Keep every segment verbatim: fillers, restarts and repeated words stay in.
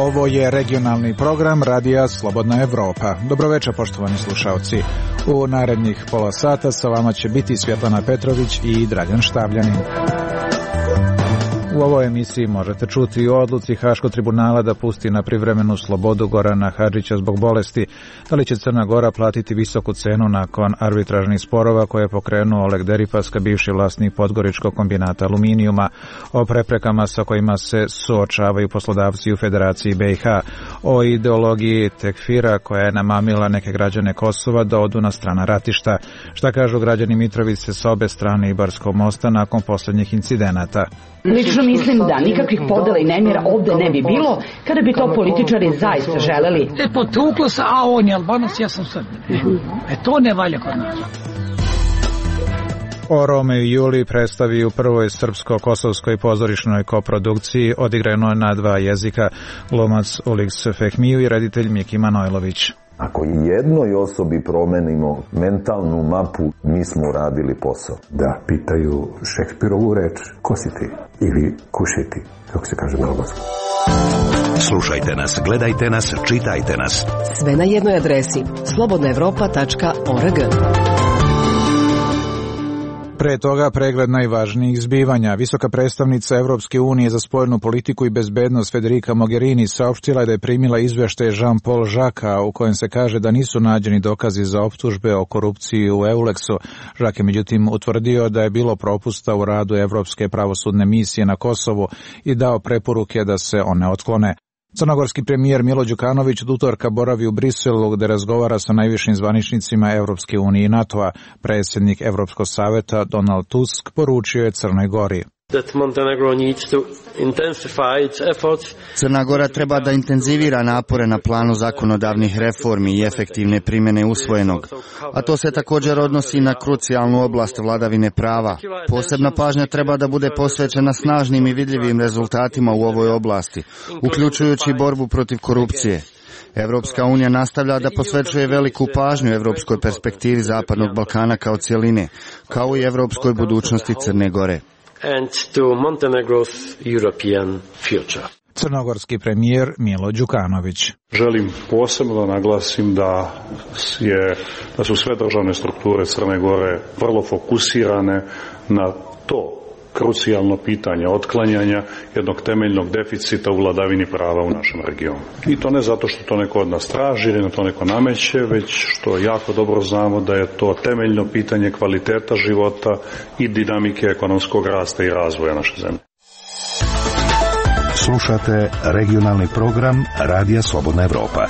Ovo je regionalni program Radija Slobodna Evropa. Dobroveče, poštovani slušalci. U narednih pola sata sa vama će biti Svjetlana Petrović i Dragan Štavljanin. U ovoj emisiji možete čuti o odluci Haškog tribunala da pusti na privremenu slobodu Gorana Hadžića zbog bolesti. Da li će Crna Gora platiti visoku cenu nakon arbitražnih sporova koje je pokrenuo Oleg Deripaska, bivši vlasnik Podgoričkog kombinata aluminijuma, o preprekama sa kojima se suočavaju poslodavci u Federaciji B i H, o ideologiji tekfira koja je namamila neke građane Kosova da odu na strana ratišta. Šta kažu građani Mitrovice sa obe strane Ibarskog mosta nakon posljednjih incidenata? Lično mislim da nikakvih podela i nemira ovde ne bi bilo kada bi to političari zaista želeli. E, potuklo se, a on je Albanac, ja sam Srbin. E, to ne valja kod nas. O Romeo i Juliji predstavi u prvoj srpsko-kosovskoj pozorišnoj koprodukciji odigrano na dva jezika glumac Uliks Fehmiju i reditelj Miki Manojlović. Ako jednoj osobi promenimo mentalnu mapu, mi smo uradili posao. Da pitaju Šekspirovu reč, ko si ti? Ili kušiti, kako se kaže na albanskom. Slušajte nas, gledajte nas, čitajte nas. Sve na jednoj adresi slobodna evropa tačka org. Pre toga pregled najvažnijih zbivanja. Visoka predstavnica Evropske unije za spoljnu politiku i bezbednost Federica Mogherini saopštila je da je primila izveštaj Jean-Paul Jacquesa u kojem se kaže da nisu nađeni dokazi za optužbe o korupciji u Euleksu. Jacques je međutim utvrdio da je bilo propusta u radu Evropske pravosudne misije na Kosovu i dao preporuke da se one otklone. Crnogorski premijer Milo Đukanović od utorka boravi u Briselu gde razgovara sa najvišim zvaničnicima Evropske unije i NATO-a. Predsjednik Evropskog saveta Donald Tusk poručio je Crnoj Gori. Crna Gora treba da intenzivira napore na planu zakonodavnih reformi i efektivne primjene usvojenog, a to se također odnosi na krucijalnu oblast vladavine prava. Posebna pažnja treba da bude posvećena snažnim i vidljivim rezultatima u ovoj oblasti, uključujući borbu protiv korupcije. Evropska unija nastavlja da posvećuje veliku pažnju evropskoj perspektivi Zapadnog Balkana kao cjeline, kao i evropskoj budućnosti Crne Gore. And to Montenegro's European future. Crnogorski premijer Milo Đukanović. Želim posebno naglasim da, je, da su sve državne strukture Crne Gore vrlo fokusirane na to krucijalno pitanje otklanjanja jednog temeljnog deficita u vladavini prava u našem regionu. I to ne zato što to neko od nas traži ili na to neko nameće, već što jako dobro znamo da je to temeljno pitanje kvaliteta života i dinamike ekonomskog rasta i razvoja naše zemlje. Slušate regionalni program Radija Slobodna Evropa.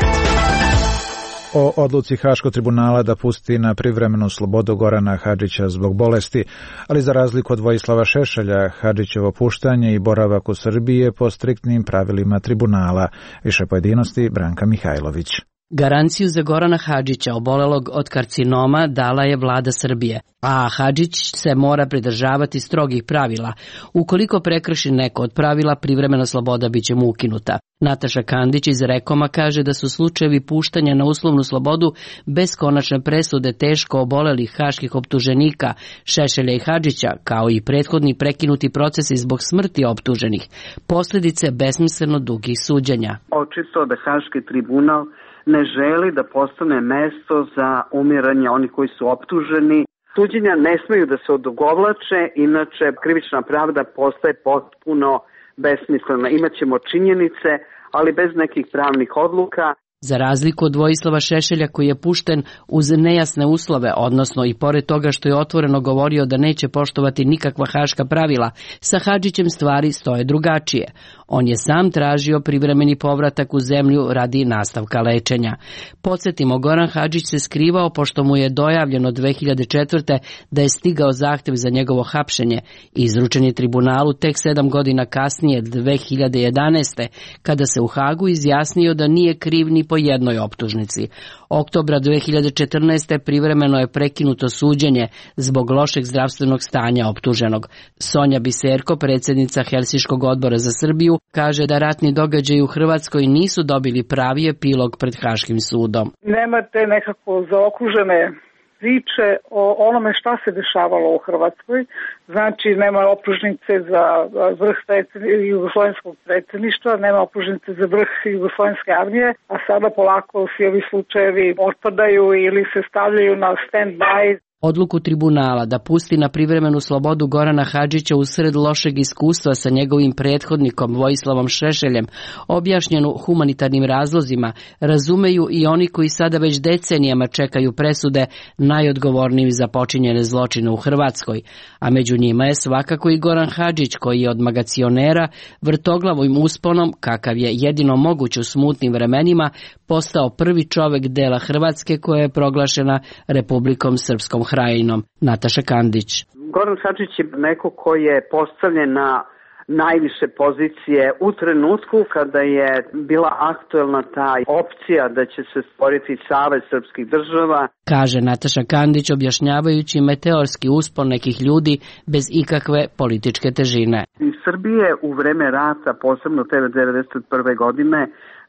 O odluci Haškog tribunala da pusti na privremenu slobodu Gorana Hadžića zbog bolesti, ali za razliku od Vojislava Šešelja, Hadžićevo puštanje i boravak u Srbiji je po striktnim pravilima tribunala. Više pojedinosti Branka Mihajlović. Garanciju za Gorana Hadžića, obolelog od karcinoma, dala je vlada Srbije, a Hadžić se mora pridržavati strogih pravila. Ukoliko prekrši neko od pravila, privremena sloboda biće mu ukinuta. Nataša Kandić iz Rekoma kaže da su slučajevi puštanja na uslovnu slobodu bez konačne presude teško obolelih haških optuženika Šešelja i Hadžića, kao i prethodni prekinuti procesi zbog smrti optuženih, posljedice besmisleno dugih suđenja. Očito da Haški tribunal ne želi da postane mesto za umiranje onih koji su optuženi. Suđenja ne smeju da se odugovlače, inače krivična pravda postaje potpuno besmislena. Imaćemo činjenice, ali bez nekih pravnih odluka. Za razliku od Vojislava Šešelja koji je pušten uz nejasne uslove, odnosno i pored toga što je otvoreno govorio da neće poštovati nikakva haška pravila, sa Hadžićem stvari stoje drugačije. On je sam tražio privremeni povratak u zemlju radi nastavka lečenja. Podsjetimo, Goran Hadžić se skrivao pošto mu je dojavljeno dve hiljade četvrte. da je stigao zahtjev za njegovo hapšenje i izručen je tribunalu tek sedam godina kasnije, dve hiljade jedanaeste. kada se u Hagu izjasnio da nije kriv ni po jednoj optužnici. Oktobra dve hiljade četrnaeste. privremeno je prekinuto suđenje zbog lošeg zdravstvenog stanja optuženog. Sonja Biserko, predsjednica Helsinškog odbora za Srbiju, kaže da ratni događaji u Hrvatskoj nisu dobili pravi epilog pred Haškim sudom. Nemate nekako zaokružene priče o onome šta se dešavalo u Hrvatskoj. Znači, nema optužnice za vrh jugoslovenskog predsjedništva, nema optužnice za vrh jugoslovenske armije, a sada polako svi ovi slučajevi otpadaju ili se stavljaju na stand-by. Odluku tribunala da pusti na privremenu slobodu Gorana Hadžića usred lošeg iskustva sa njegovim prethodnikom Vojislavom Šešeljem, objašnjenu humanitarnim razlozima, razumeju i oni koji sada već decenijama čekaju presude najodgovornijim za počinjene zločine u Hrvatskoj, a među njima je svakako i Goran Hadžić koji je od magacionera vrtoglavim usponom, kakav je jedino moguć u smutnim vremenima, postao prvi čovek dela Hrvatske koja je proglašena Republikom Srpskom Krajinom. Nataša Kandić. Goran Hadžić je neko koji je postavljen na najviše pozicije u trenutku kada je bila aktuelna ta opcija da će se stvoriti Savez srpskih država. Kaže Nataša Kandić objašnjavajući meteorski uspon nekih ljudi bez ikakve političke težine. Iz Srbije u vreme rata, posebno te devedeset prve godine,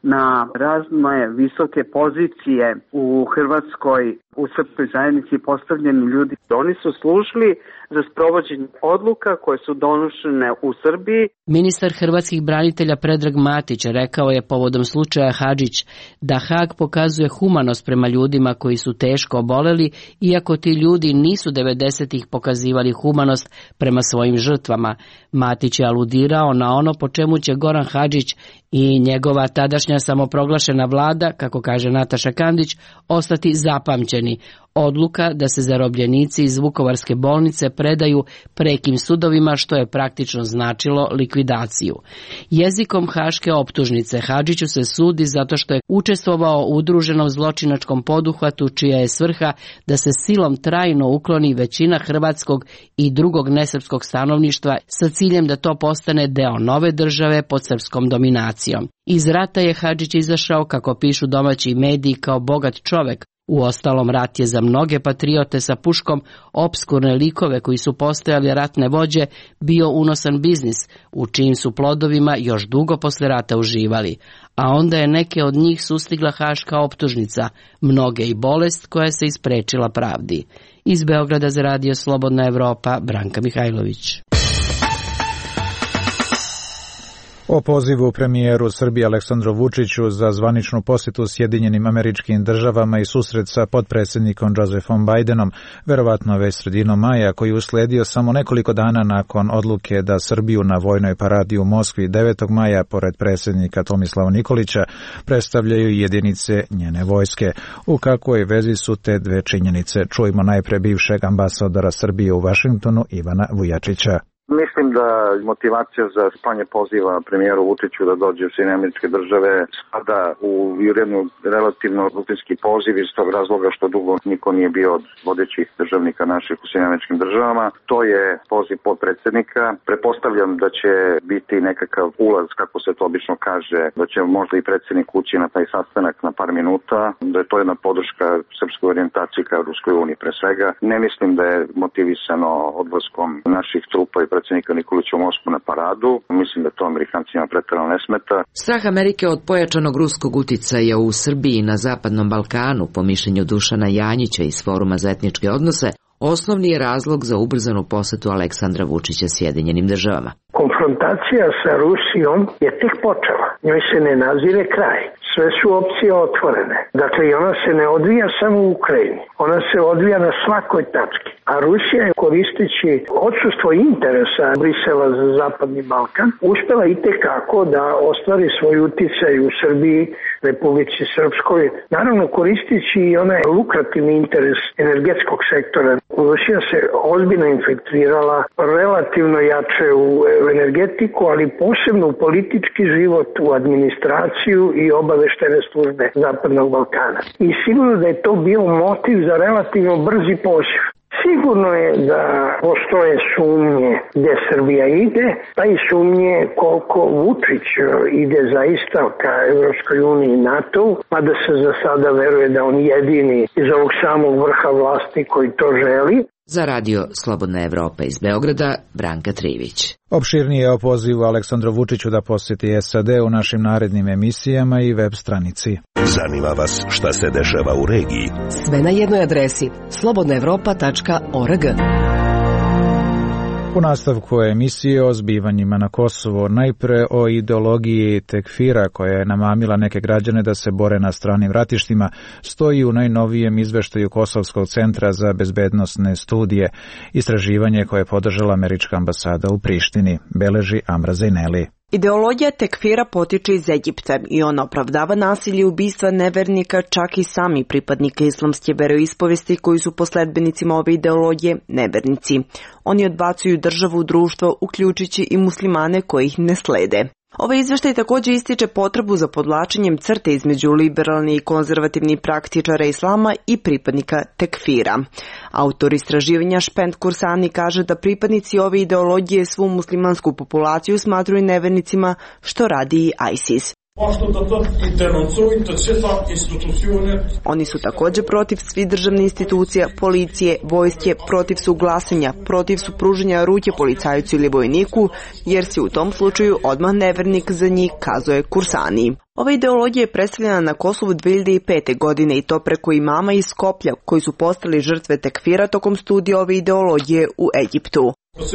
na razne visoke pozicije u Hrvatskoj, u srpskoj zajednici postavljeni ljudi. Oni su služili za sprovođenje odluka koje su donošene u Srbiji. Ministar hrvatskih branitelja Predrag Matić rekao je povodom slučaja Hadžić da Hag pokazuje humanost prema ljudima koji su teško oboleli, iako ti ljudi nisu devedesetih pokazivali humanost prema svojim žrtvama. Matić je aludirao na ono po čemu će Goran Hadžić i njegova tadašnja samoproglašena vlada, kako kaže Nataša Kandić, ostati zapamćeni. Odluka da se zarobljenici iz Vukovarske bolnice predaju prekim sudovima, što je praktično značilo likvidaciju. Jezikom haške optužnice Hadžiću se sudi zato što je učestvovao u udruženom zločinačkom poduhvatu čija je svrha da se silom trajno ukloni većina hrvatskog i drugog nesrpskog stanovništva sa ciljem da to postane deo nove države pod srpskom dominacijom. Iz rata je Hadžić izašao, kako pišu domaći mediji, kao bogat čovek. Uostalom, rat je za mnoge patriote sa puškom, opskurne likove koji su postojali ratne vođe, bio unosan biznis, u čijim su plodovima još dugo posle rata uživali. A onda je neke od njih sustigla haška optužnica, mnoge i bolest koja se isprečila pravdi. Iz Beograda za radio Slobodna Evropa, Branka Mihajlović. O pozivu premijeru Srbije Aleksandru Vučiću za zvaničnu posjetu Sjedinjenim Američkim Državama i susret sa potpredsjednikom Josefom Bidenom, verovatno već sredinom maja, koji usledio samo nekoliko dana nakon odluke da Srbiju na vojnoj paradi u Moskvi devetog maja, pored predsjednika Tomislava Nikolića, predstavljaju jedinice njene vojske. U kakvoj vezi su te dve činjenice? Čujmo najpre bivšeg ambasadora Srbije u Vašingtonu, Ivana Vujačića. Mislim da motivacija za slanje poziva premijeru Vučiću da dođe u Sjedinjene Američke Države spada u jednu relativno rutinski poziv iz tog razloga što dugo niko nije bio od vodećih državnika naših u Sjedinjenim Američkim Državama. To je poziv potpredsjednika. Pretpostavljam da će biti nekakav ulaz, kako se to obično kaže, da će možda i predsjednik ući na taj sastanak na par minuta, da je to jedna podrška srpskoj orijentaciji ka Ruskoj uniji pre svega. Ne mislim da je motivisano odlaskom naših trupa i predsjednika Nikolića u Moskvu na paradu. Mislim da to Amerikancima preterano ne smeta. Strah Amerike od pojačanog ruskog uticaja u Srbiji i na Zapadnom Balkanu, po mišljenju Dušana Janjića iz Foruma za etničke odnose, osnovni je razlog za ubrzanu posetu Aleksandra Vučića Sjedinjenim Državama. Konfrontacija sa Rusijom je tek počela. Njoj se ne nazire kraj. Sve su opcije otvorene. Dakle, i ona se ne odvija samo u Ukrajini. Ona se odvija na svakoj tački. A Rusija je, koristeći odsustvo interesa Brisela za Zapadni Balkan, uspela itekako da ostvari svoj uticaj u Srbiji, Republici Srpskoj, naravno koristeći i onaj lukrativni interes energetskog sektora. Rusija se ozbiljno infiltrirala, relativno jače u energetiku, ali posebno u politički život, u administraciju i obaveštene službe Zapadnog Balkana. I sigurno da je to bio motiv za relativno brzi poziv. Sigurno je da postoje sumnje gde Srbija ide, pa i sumnje koliko Vučić ide zaista ka Evropskoj uniji i NATO, pa da se za sada veruje da on jedini iz ovog samog vrha vlasti koji to želi. Za radio Slobodna Evropa iz Beograda, Branka Trivić. Opširnije o pozivu Aleksandru Vučiću da posjeti S A D u našim narednim emisijama i web stranici. Zanima vas šta se dešava u regiji? Sve na jednoj adresi slobodna evropa tačka org. U nastavku emisije o zbivanjima na Kosovo, najpre o ideologiji tekfira koja je namamila neke građane da se bore na stranim ratištima, stoji u najnovijem izveštaju Kosovskog centra za bezbednosne studije, istraživanje koje je podržala američka ambasada u Prištini, beleži Amra Zejneli. Ideologija tekfira potiče iz Egipta i ona opravdava nasilje i ubistva nevernika, čak i sami pripadnika islamske veroispovesti koji su po sledbenicima ove ideologije nevernici. Oni odbacuju državu, društvo, uključujući i muslimane koji ih ne slede. Ovaj izveštaj također ističe potrebu za podlačenjem crte između liberalni i konzervativni praktičara islama i pripadnika tekfira. Autor istraživanja Špend Kursani kaže da pripadnici ove ideologije svu muslimansku populaciju smatruju nevernicima, što radi i ISIS. Oni su također protiv svih državnih institucija, policije, vojske, protiv su glasanja, protiv su pružanja ruke policajcu ili vojniku, jer si u tom slučaju odmah nevernik za njih, kazuje Kursani. Ova ideologija je predstavljena na Kosovu dve hiljade pete. godine i to preko imama iz Skoplja koji su postali žrtve tekfira tokom studija ove ideologije u Egiptu.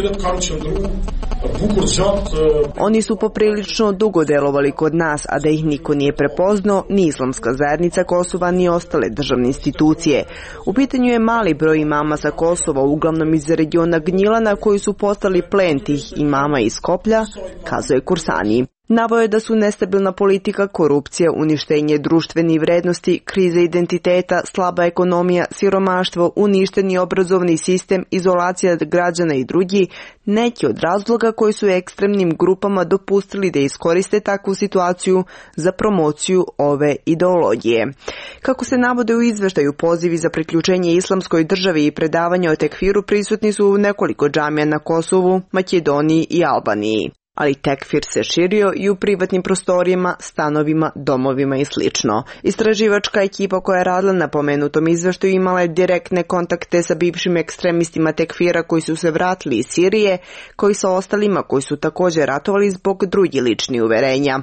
Oni su poprilično dugo delovali kod nas, a da ih niko nije prepoznao, ni islamska zajednica Kosova, ni ostale državne institucije. U pitanju je mali broj imama sa Kosova, uglavnom iz regiona Gnjilana, koji su postali plen tih imama iz Skoplja, kazuje Kursani. Naveo je da su nestabilna politika, korupcija, uništenje društvenih vrednosti, kriza identiteta, slaba ekonomija, siromaštvo, uništeni obrazovni sistem, izolacija građana i drugi neki od razloga koji su ekstremnim grupama dopustili da iskoriste takvu situaciju za promociju ove ideologije. Kako se navode u izveštaju, pozivi za priključenje islamskoj državi i predavanje o tekfiru prisutni su u nekoliko džamija na Kosovu, Makedoniji i Albaniji. Ali tekfir se širio i u privatnim prostorijama, stanovima, domovima i slično. Istraživačka ekipa koja je radila na pomenutom izveštaju imala je direktne kontakte sa bivšim ekstremistima tekfira koji su se vratili iz Sirije, koji sa ostalima koji su također ratovali zbog drugih ličnih uverenja.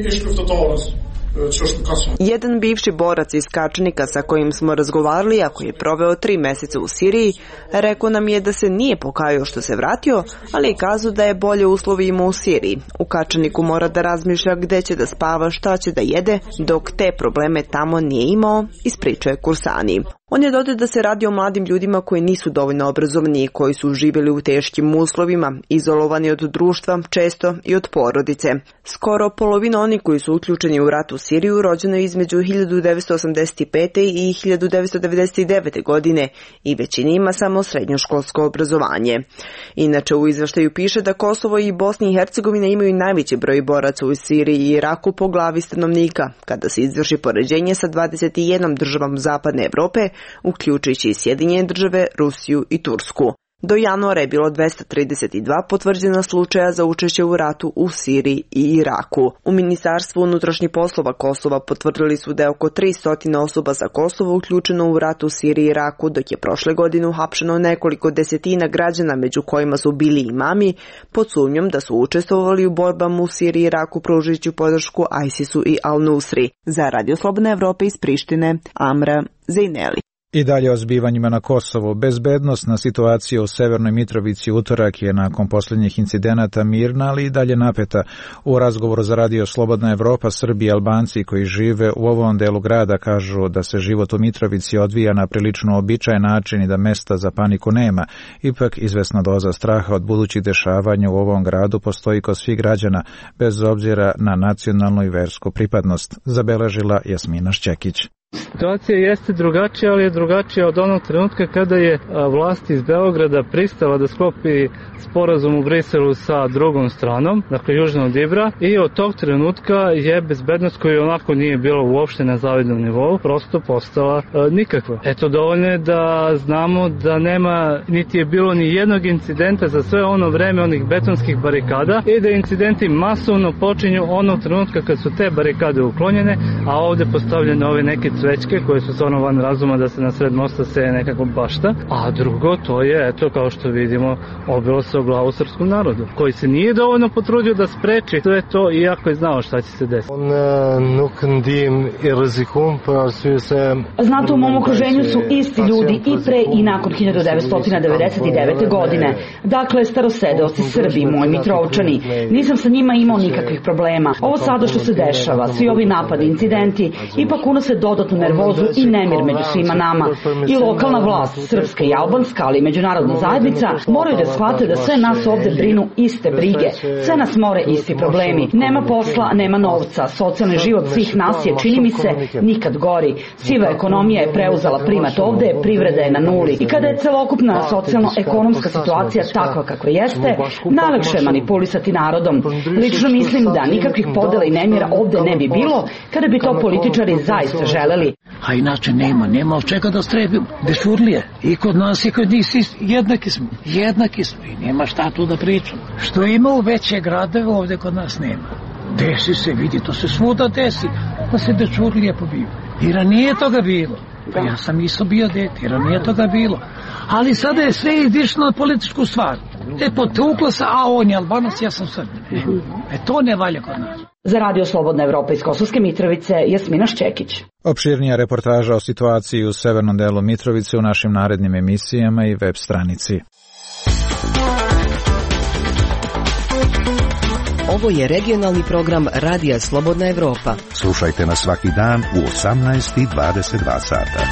Jedan bivši borac iz Kačanika sa kojim smo razgovarali, a koji je proveo tri meseca u Siriji, rekao nam je da se nije pokajao što se vratio, ali je kazao da je bolje uslovi imao u Siriji. U Kačaniku mora da razmišlja gde će da spava, šta će da jede, dok te probleme tamo nije imao, ispričao je Kursani. On je dodao da se radi o mladim ljudima koji nisu dovoljno obrazovani i koji su živjeli u teškim uslovima, izolovani od društva, često i od porodice. Skoro polovina onih koji su uključeni u rat u Siriju rođeno je između hiljadu devetsto osamdeset pete. i hiljadu devetsto devedeset devete. godine i većina ima samo srednjoškolsko obrazovanje. Inače u izveštaju piše da Kosovo i Bosna i Hercegovina imaju najveći broj boraca u Siriji i Iraku po glavi stanovnika, kada se izvrši poređenje sa dvadeset jednom državom Zapadne Evrope, uključujući i Sjedinjene države, Rusiju i Tursku. Do januara je bilo dvesta trideset dva potvrđena slučaja za učešće u ratu u Siriji i Iraku. U Ministarstvu unutrašnjih poslova Kosova potvrdili su da je oko tristo osoba sa Kosova uključeno u rat u Siriji i Iraku, dok je prošle godine uhapšeno nekoliko desetina građana, među kojima su bili imami, pod sumnjom da su učestvovali u borbama u Siriji i Iraku pružajući podršku ISIS-u i Al-Nusri. Za Radio Slobodna Evropa iz Prištine, Amra Zejneli. I dalje o zbivanjima na Kosovu. Bezbednosna situacija u Severnoj Mitrovici utorak je nakon posljednjih incidenata mirna, ali i dalje napeta. U razgovoru za Radio Slobodna Evropa, Srbi i Albanci koji žive u ovom delu grada kažu da se život u Mitrovici odvija na prilično običajen način i da mesta za paniku nema. Ipak izvesna doza straha od budućih dešavanja u ovom gradu postoji kod svih građana, bez obzira na nacionalnu i versku pripadnost, zabeležila Jasmina Šćekić. Situacija jeste drugačija, ali je drugačija od onog trenutka kada je vlast iz Beograda pristala da sklopi sporazum u Briselu sa drugom stranom, dakle južno od Ibra, i od tog trenutka je bezbednost koja onako nije bila uopšte na zavidnom nivou, prosto postala e, nikakva. Eto, dovoljno je da znamo da nema, niti je bilo ni jednog incidenta za sve ono vreme onih betonskih barikada i da incidenti masovno počinju onog trenutka kad su te barikade uklonjene, a ovde postavljene ove neke svećke koje su stvarno van razuma da se na sred mosta seje nekako bašta, a drugo to je, eto kao što vidimo, obilo se o glavu srpskom narodu, koji se nije dovoljno potrudio da spreči sve to iako je znao šta će se desiti. Znate, u mom okruženju su isti ljudi i pre i nakon hiljadu devetsto devedeset devete. godine. Dakle, starosedeoci Srbi, moji Mitrovčani. Nisam sa njima imao nikakvih problema. Ovo sada što se dešava, svi ovi napadi, incidenti, ipak unose dodatnu nervozu i nemir među svima nama. I lokalna vlast, srpska i albanska, ali i međunarodna zajednica, moraju da shvate da sve nas ovde brinu iste brige. Sve nas more isti problemi. Nema posla, nema novca. Socijalni život svih nas je, čini mi se, nikad gori. Siva ekonomija je preuzela primat ovde, privreda je na nuli. I kada je celokupna socijalno-ekonomska situacija takva kakva jeste, najlakše je manipulisati narodom. Lično mislim da nikakvih podela i nemira ovde ne bi bilo kada bi to političari zaista želeli. A inače nema, nema od čega da strebimo. Dešurlije. I kod nas i kod njih jednaki smo. Jednaki smo i nema šta tu da pričam. Što ima u veće gradove, ovde kod nas nema. Desi se, vidi, to se svuda desi. Pa se dečurlije pobiju. I ranije toga bilo. Pa ja sam isto bio dete, i ranije toga bilo. Ali sada je sve idišlo na političku stvar. E, potuklo se, a on je Albanac, ja sam Srbin. E, e to ne valja kod nas. Za Radio Slobodna Evropa iz Kosovske Mitrovice, Jasmina Šćekić. Opširnija reportaža o situaciji u severnom delu Mitrovice u našim narednim emisijama i web stranici. Ovo je regionalni program Radija Slobodna Evropa. Slušajte nas svaki dan u osamnaest i dvadeset dva sata.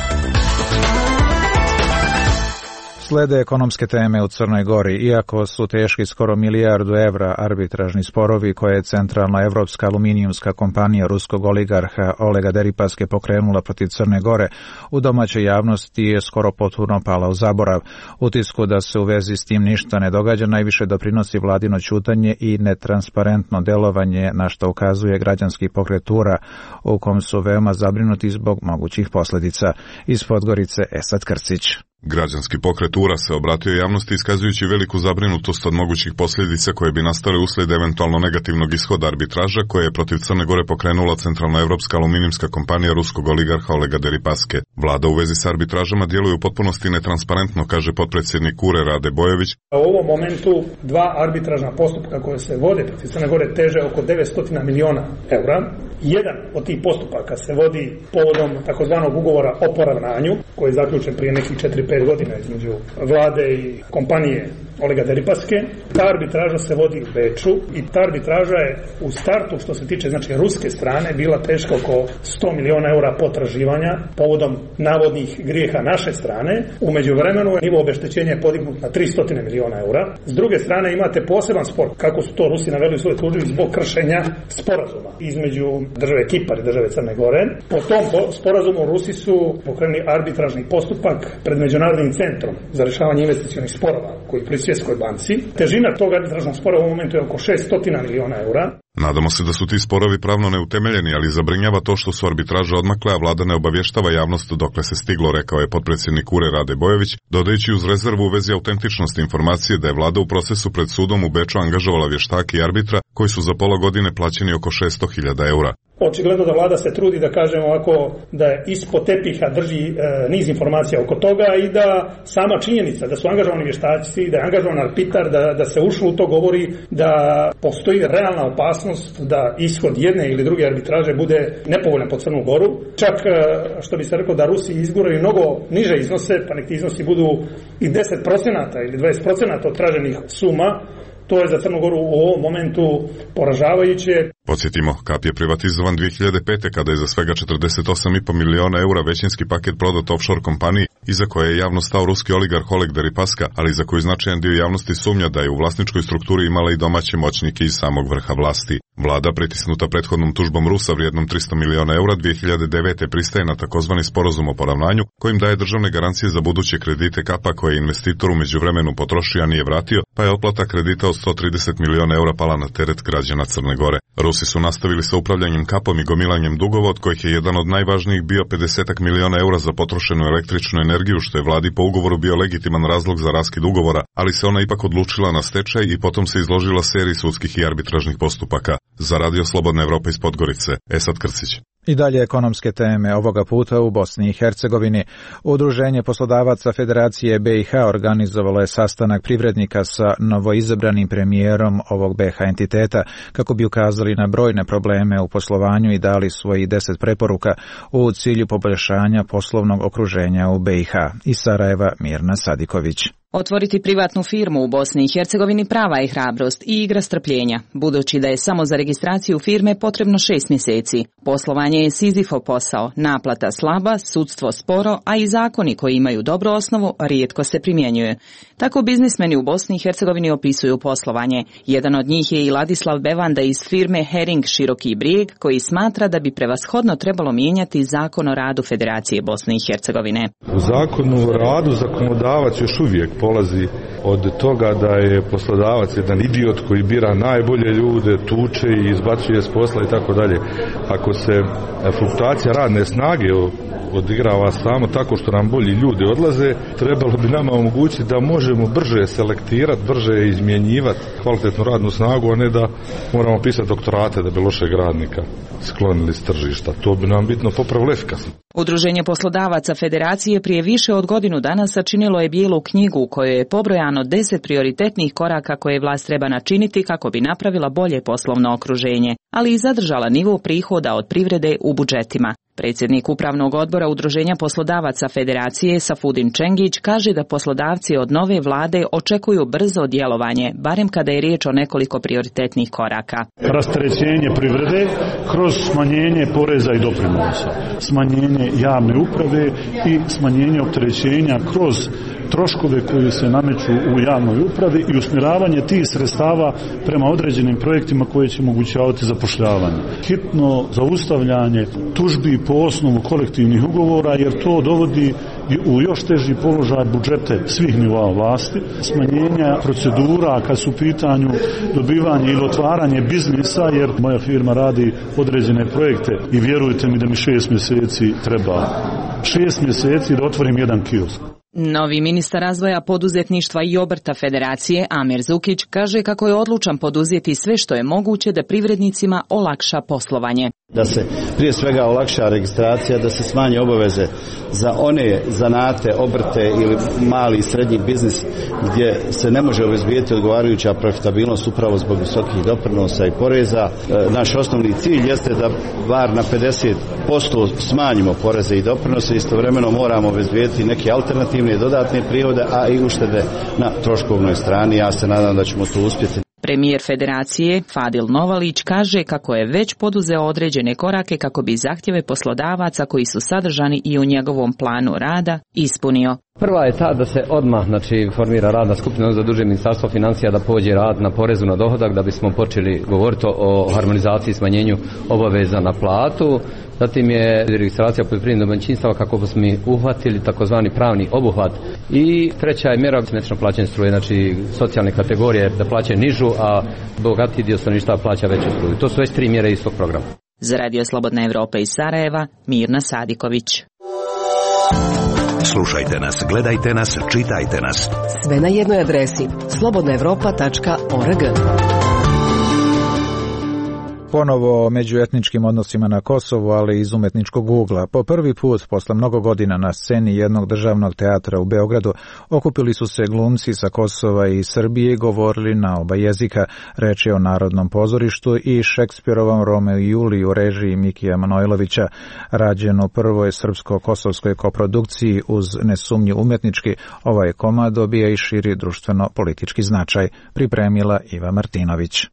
Slede ekonomske teme u Crnoj Gori. Iako su teški skoro milijardu evra arbitražni sporovi koje je centralna evropska aluminijumska kompanija ruskog oligarha Olega Deripaske pokrenula protiv Crne Gore, u domaćoj javnosti je skoro potpuno pala u zaborav. Utisku da se u vezi s tim ništa ne događa najviše doprinosi vladino ćutanje i netransparentno delovanje, na što ukazuje građanski pokret Tura, u kom su veoma zabrinuti zbog mogućih posljedica. Iz Podgorice Esad Krcić. Građanski pokret Ura se obratio javnosti iskazujući veliku zabrinutost od mogućih posljedica koje bi nastale uslijed eventualno negativnog ishoda arbitraža koje je protiv Crne Gore pokrenula centralna evropska aluminijumska kompanija ruskog oligarha Olega Deripaske. Vlada u vezi s arbitražama djeluje u potpunosti netransparentno, kaže potpredsjednik Ure Rade Bojović. U ovom momentu dva arbitražna postupka koje se vode protiv Crne Gore teže oko devetsto miliona eura. Jedan od tih postupaka se vodi povodom takozvanog ugovora o poravnanju koji je zaključen prije nekih četiri pet godina između vlade i kompanije Olega Deripaske. Ta arbitraža se vodi u Beču i ta arbitraža je u startu, što se tiče znači ruske strane, bila teška oko sto miliona eura potraživanja povodom navodnih grijeha naše strane. U međuvremenu je nivo obeštećenja je podignut na tristo miliona eura. S druge strane imate poseban spor, kako su to Rusi naveli u svojoj tužbi, zbog kršenja sporazuma između države Kipar i države Crne Gore. Po tom sporazumu Rusi su pokrenuli arbitražni postupak pred Međunarodnim centrom za rješavanje investicionih sporova koji pri Svjetskoj banci. Težina tog arbitražnog spora u ovom momentu je oko šesto miliona eura. Nadamo se da su ti sporovi pravno neutemeljeni, ali zabrinjava to što su arbitraže odmakle, a vlada ne obavještava javnost dokle se stiglo, rekao je potpredsjednik Ure Rade Bojović, dodajući uz rezervu u vezi autentičnosti informacije da je vlada u procesu pred sudom u Beču angažovala vještake i arbitra koji su za pola godine plaćeni oko šesto hiljada eura. Očigledno da vlada se trudi, da kažemo ovako, da je ispod tepiha drži e, niz informacija oko toga i da sama činjenica da su angažovani vještaci, da je angažovan arbitar, da, da se ušlo u to govori da postoji realna opasnost da ishod jedne ili druge arbitraže bude nepovoljan po Crnu Goru. Čak e, što bi se rekao da Rusi izguraju mnogo niže iznose, pa nek ti iznosi budu i deset procenata ili dvadeset procenata od traženih suma. To je za Crnu Goru u ovom momentu poražavajuće. Podsjetimo, Kap je privatizovan dvije hiljade pete kada je za svega četrdeset osam i po miliona eura većinski paket prodat offshore kompaniji, iza koje je javno stao ruski oligarh Oleg Deripaska, ali za koju značajan dio javnosti sumnja da je u vlasničkoj strukturi imala i domaće moćnike iz samog vrha vlasti. Vlada, pritisnuta prethodnom tužbom Rusa vrijednom tristo miliona eura, dvije hiljade devete pristaje na takozvani sporazum o poravnanju, kojim daje državne garancije za buduće kredite Kapa koje je investitor u međuvremenu potrošio, a nije vratio, pa je otplata kredita od sto trideset miliona eura pala na teret građana Crne Gore. Rusi su nastavili sa upravljanjem Kapom i gomilanjem dugova, od kojih je jedan od najvažnijih bio pedeset miliona eura za potrošenu električnu energiju, što je vladi po ugovoru bio legitiman razlog za raskid ugovora, ali se ona ipak odlučila na stečaj i potom se izložila seriji sudskih i arbitražnih postupaka. Za Radio Slobodna Evropa iz Podgorice, Esad Krcić. I dalje ekonomske teme, ovoga puta u Bosni i Hercegovini. Udruženje poslodavaca Federacije B i H organizovalo je sastanak privrednika sa novoizabranim premijerom ovog B H entiteta kako bi ukazali na brojne probleme u poslovanju i dali svojih deset preporuka u cilju poboljšanja poslovnog okruženja u B i H. Iz Sarajeva Mirna Sadiković. Otvoriti privatnu firmu u Bosni i Hercegovini prava je hrabrost i igra strpljenja, budući da je samo za registraciju firme potrebno šest mjeseci. Poslovanje je Sizifov posao, naplata slaba, sudstvo sporo, a i zakoni koji imaju dobru osnovu rijetko se primjenjuju. Tako biznismeni u Bosni i Hercegovini opisuju poslovanje. Jedan od njih je i Ladislav Bevanda iz firme Hering Široki Brijeg, koji smatra da bi prevashodno trebalo mijenjati Zakon o radu Federacije Bosne i Hercegovine. U Zakonu o radu zakonodavac još uvijek polazi od toga da je poslodavac jedan idiot koji bira najbolje ljude, tuče i izbacuje s posla i tako dalje. Ako se fluktuacija radne snage odigrava samo tako što nam bolji ljudi odlaze, trebalo bi nama omogućiti da možemo brže selektirati, brže izmjenjivati kvalitetnu radnu snagu, a ne da moramo pisati doktorate da bi lošeg radnika sklonili s tržišta. To bi nam bitno popravilo efikasno. Udruženje poslodavaca Federacije prije više od godinu dana sačinilo je bijelu knjigu u kojoj je pobrojano deset prioritetnih koraka koje vlast treba načiniti kako bi napravila bolje poslovno okruženje, ali i zadržala nivo prihoda od privrede u budžetima. Predsjednik Upravnog odbora Udruženja poslodavaca Federacije Safudin Čengić kaže da poslodavci od nove vlade očekuju brzo djelovanje, barem kada je riječ o nekoliko prioritetnih koraka. Rasterećenje privrede kroz smanjenje poreza i doprinosa, smanjenje javne uprave i smanjenje opterećenja kroz troškove koji se nameću u javnoj upravi i usmjeravanje tih sredstava prema određenim projektima koji će omogućavati zapošljavanje. Hitno zaustavljanje tužbi po osnovu kolektivnih ugovora, jer to dovodi u još teži položaj budžete svih nivoa vlasti, smanjenja procedura kad su u pitanju dobivanje ili otvaranje biznisa, jer moja firma radi određene projekte i vjerujte mi da mi šest mjeseci treba. Šest mjeseci da otvorim jedan kiosk. Novi ministar razvoja poduzetništva i obrta Federacije Amir Zukić kaže kako je odlučan poduzeti sve što je moguće da privrednicima olakša poslovanje. Da se prije svega olakša registracija, da se smanje obaveze za one zanate, obrte ili mali i srednji biznis gdje se ne može obezbijeti odgovarajuća profitabilnost upravo zbog visokih doprinosa i poreza. Naš osnovni cilj jeste da bar na pedeset posto smanjimo poreze i doprinose, istovremeno moramo obezbijeti neke alternativne dodatne prihode, a i uštede na troškovnoj strani. Ja se nadam da ćemo to uspjeti. Premijer Federacije Fadil Novalić kaže kako je već poduzeo određene korake kako bi zahtjeve poslodavaca koji su sadržani i u njegovom planu rada ispunio. Prva je ta da se odmah znači, formira radna skupina, zadužuje Ministarstvo financija da pođe rad na porezu na dohodak da bismo počeli govoriti o harmonizaciji i smanjenju obaveza na platu. Zatim je registracija poljoprivrednih domaćinstava kako bismo uhvatili takozvani pravni obuhvat. I treća je mjera simetrično plaćanje struje, znači socijalne kategorije da plaćaju nižu, a bogati dio stanovništva plaća veću struju. To su već tri mjere istog programa. Za Radio Slobodna Evropa iz Sarajeva, Mirna Sadiković. Slušajte nas, gledajte nas, čitajte nas. Sve na jednoj adresi slobodna evropa tačka org. Ponovo o međuetničkim odnosima na Kosovu, ali iz umetničkog ugla. Po prvi put, posle mnogo godina, na sceni jednog državnog teatra u Beogradu okupili su se glumci sa Kosova i Srbije i govorili na oba jezika. Reč je o Narodnom pozorištu i Šekspirovom Romeu i Juliju u režiji Mikija Manojlovića, rađeno prvoj srpsko-kosovskoj koprodukciji uz nesumnju umetnički. Ovaj komad dobija i širi društveno-politički značaj. Pripremila Iva Martinović.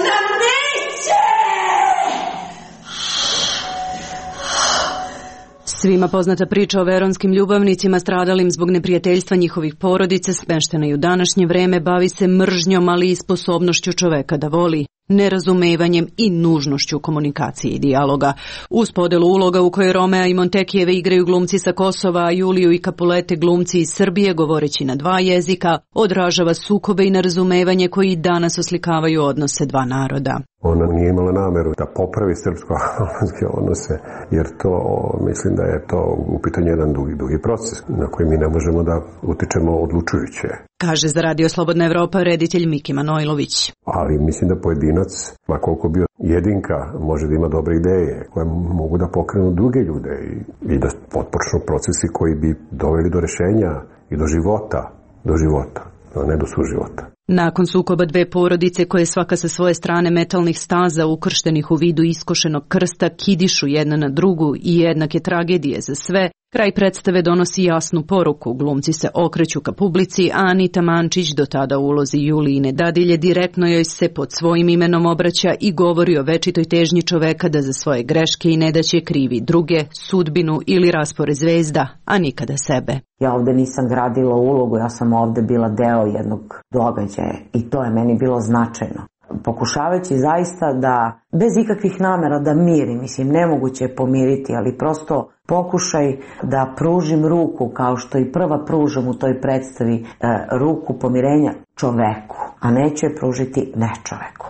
Svima poznata priča o veronskim ljubavnicima stradalim zbog neprijateljstva njihovih porodice, smeštena i u današnje vreme, bavi se mržnjom, ali i sposobnošću čoveka da voli, nerazumevanjem i nužnošću komunikacije i dijaloga. Uz podelu uloga u kojoj Romea i Montekijeve igraju glumci sa Kosova, a Juliju i Kapulete glumci iz Srbije, govoreći na dva jezika, odražava sukobe i nerazumevanje koji danas oslikavaju odnose dva naroda. Ona nije imala nameru da popravi srpsko-albanske odnose, jer to, mislim da je to u pitanju jedan dugi, dugi proces na koji mi ne možemo da utičemo odlučujuće. kaže za Radio Slobodna Evropa reditelj Miki Manojlović. Ali mislim da pojedinac, ma koliko bio jedinka, može da ima dobre ideje koje mogu da pokrenu druge ljude i, i da otpočnu procesi koji bi doveli do rešenja i do života, do života, a ne do suživota. Nakon sukoba dve porodice koje svaka sa svoje strane metalnih staza ukrštenih u vidu iskošenog krsta kidišu jedna na drugu i jednake tragedije za sve, kraj predstave donosi jasnu poruku. Glumci se okreću ka publici, a Anita Mančić, do tada u ulozi Julijine dadilje, direktno joj se pod svojim imenom obraća i govori o večitoj težnji čoveka da za svoje greške i nedaće krivi druge, sudbinu ili raspored zvezda, a nikada sebe. Ja ovde nisam gradila ulogu, ja sam ovde bila deo jednog događaja i to je meni bilo značajno. Pokušavajući zaista da, bez ikakvih namera da mirim, mislim, nemoguće je pomiriti, ali prosto pokušaj da pružim ruku, kao što i prva pružam u toj predstavi, e, ruku pomirenja čoveku, a neću je pružiti ne čoveku.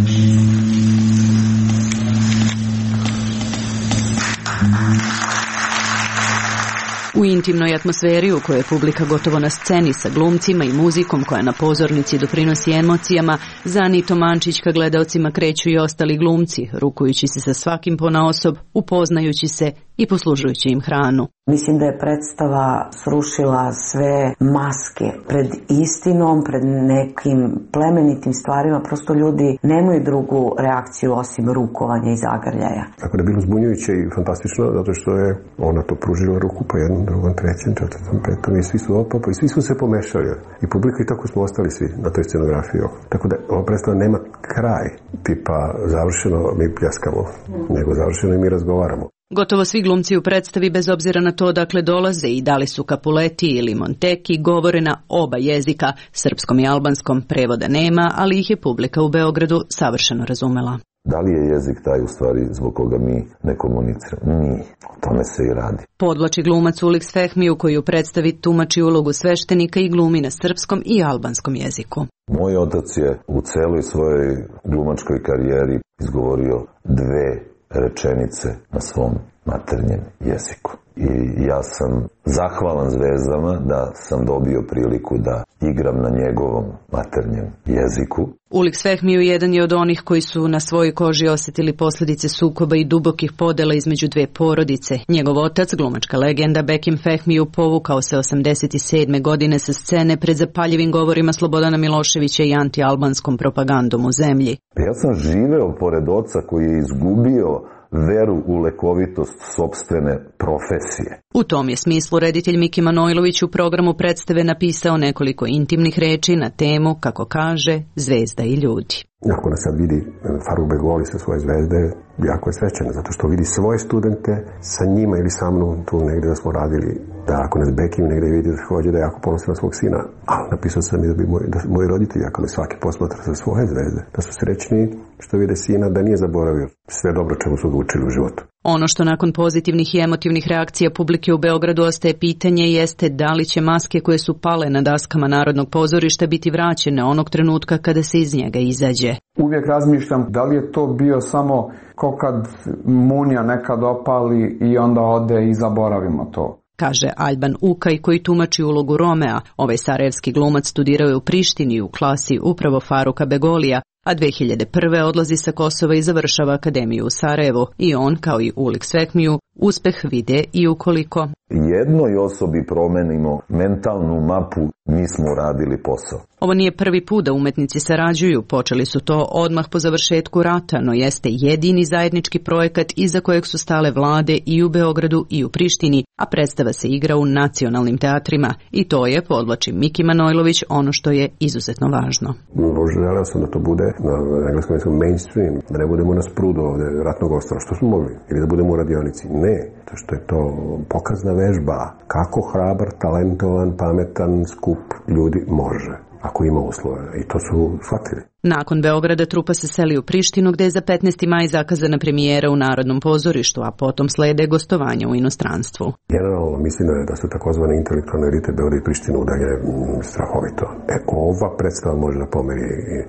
U intimnoj atmosferi u kojoj je publika gotovo na sceni sa glumcima i muzikom koja na pozornici doprinosi emocijama, za Anitom Mančić ka gledaocima kreću i ostali glumci, rukujući se sa svakim ponaosob, upoznajući se i poslužujući im hranu. Mislim da je predstava srušila sve maske pred istinom, pred nekim plemenitim stvarima. Prosto ljudi nemaju drugu reakciju osim rukovanja i zagrljaja. Tako da je bilo zbunjujuće i fantastično, zato što je ona to pružila ruku po jednom, drugom, trećem, četvrtom, petom i svi su opapa i svi su se pomešali. I publika i tako smo ostali svi na toj scenografiji. Tako da ova predstava nema kraj, tipa završeno mi pljaskamo, nego završeno i mi razgovaramo. Gotovo svi glumci u predstavi, bez obzira na to dakle dolaze i da li su Capuleti ili Monteki, govore na oba jezika, srpskom i albanskom, prevoda nema, ali ih je publika u Beogradu savršeno razumela. Da li je jezik taj u stvari zbog koga mi ne komuniciramo? Nije. O tome se i radi. Podvlači glumac Uliks Fehmiju koji u predstavi tumači ulogu sveštenika i glumi na srpskom i albanskom jeziku. Moj otac je u celoj svojoj glumačkoj karijeri izgovorio dve rečenice na svom maternjem jeziku. I ja sam zahvalan zvezdama da sam dobio priliku da igram na njegovom maternjem jeziku. Uliks Fehmiju jedan je od onih koji su na svojoj koži osjetili posljedice sukoba i dubokih podela između dve porodice. Njegov otac, glumačka legenda Bekim Fehmiju, povukao se osamdeset sedme godine sa scene pred zapaljivim govorima Slobodana Miloševića i anti-albanskom propagandom u zemlji. Ja sam živeo pored oca koji je izgubio veru u lekovitost sopstvene profesije. U tom je smislu reditelj Miki Manojlović u programu predstave napisao nekoliko intimnih reči na temu, kako kaže, zvezda i ljudi. Ako nas sad vidi Faruk Begoli sa svoje zvezde, jako je srećan, zato što vidi svoje studente sa njima ili sa mnom tu negdje da smo radili, da ako nas Bekim negdje vidi da hođe da je jako ponosan na svog sina, ali napisao sam i da bi moj, da moji roditelji, ako me svaki posmatra sa svoje zvezde, da su srećni što vide sina da nije zaboravio sve dobro čemu su ga učili u životu. Ono što nakon pozitivnih i emotivnih reakcija publike u Beogradu ostaje pitanje jeste da li će maske koje su pale na daskama Narodnog pozorišta biti vraćene onog trenutka kada se iz njega izađe. Uvijek razmišljam da li je to bio samo ko kad munja nekad opali i onda ode i zaboravimo to. Kaže Alban Ukaj koji tumači ulogu Romea. Ovaj sarajevski glumac studirao je u Prištini u klasi upravo Faruka Begolija, a dve hiljade prve odlazi sa Kosova i završava akademiju u Sarajevu. I on, kao i Uliks Fehmiju, uspeh vide i ukoliko jednoj osobi promenimo mentalnu mapu, mi smo uradili posao. Ovo nije prvi put da umetnici sarađuju, počeli su to odmah po završetku rata, no jeste jedini zajednički projekat iza kojeg su stale vlade i u Beogradu i u Prištini, a predstava se igra u nacionalnim teatrima i to je, podvlači Miki Manojlović, ono što je izuzetno važno. Želeo sam da to bude na engleskom jeziku mainstream, da ne budemo na sprudu ovde ratnog osnova, što smo mogli, ili da budemo u radionici. Ne, to što je to pokazna vežba, kako hrabar, talentovan, pametan skup ljudi može, ako ima uslove, i to su shvatili. Nakon Beograda trupa se seli u Prištinu gde je za petnaesti maj zakazana premijera u Narodnom pozorištu, a potom slede gostovanja u inostranstvu. Generalno mislim da su takozvane intelektualne elite Beograda i Prištinu udaljene strahovito. E, ova predstava može da pomeri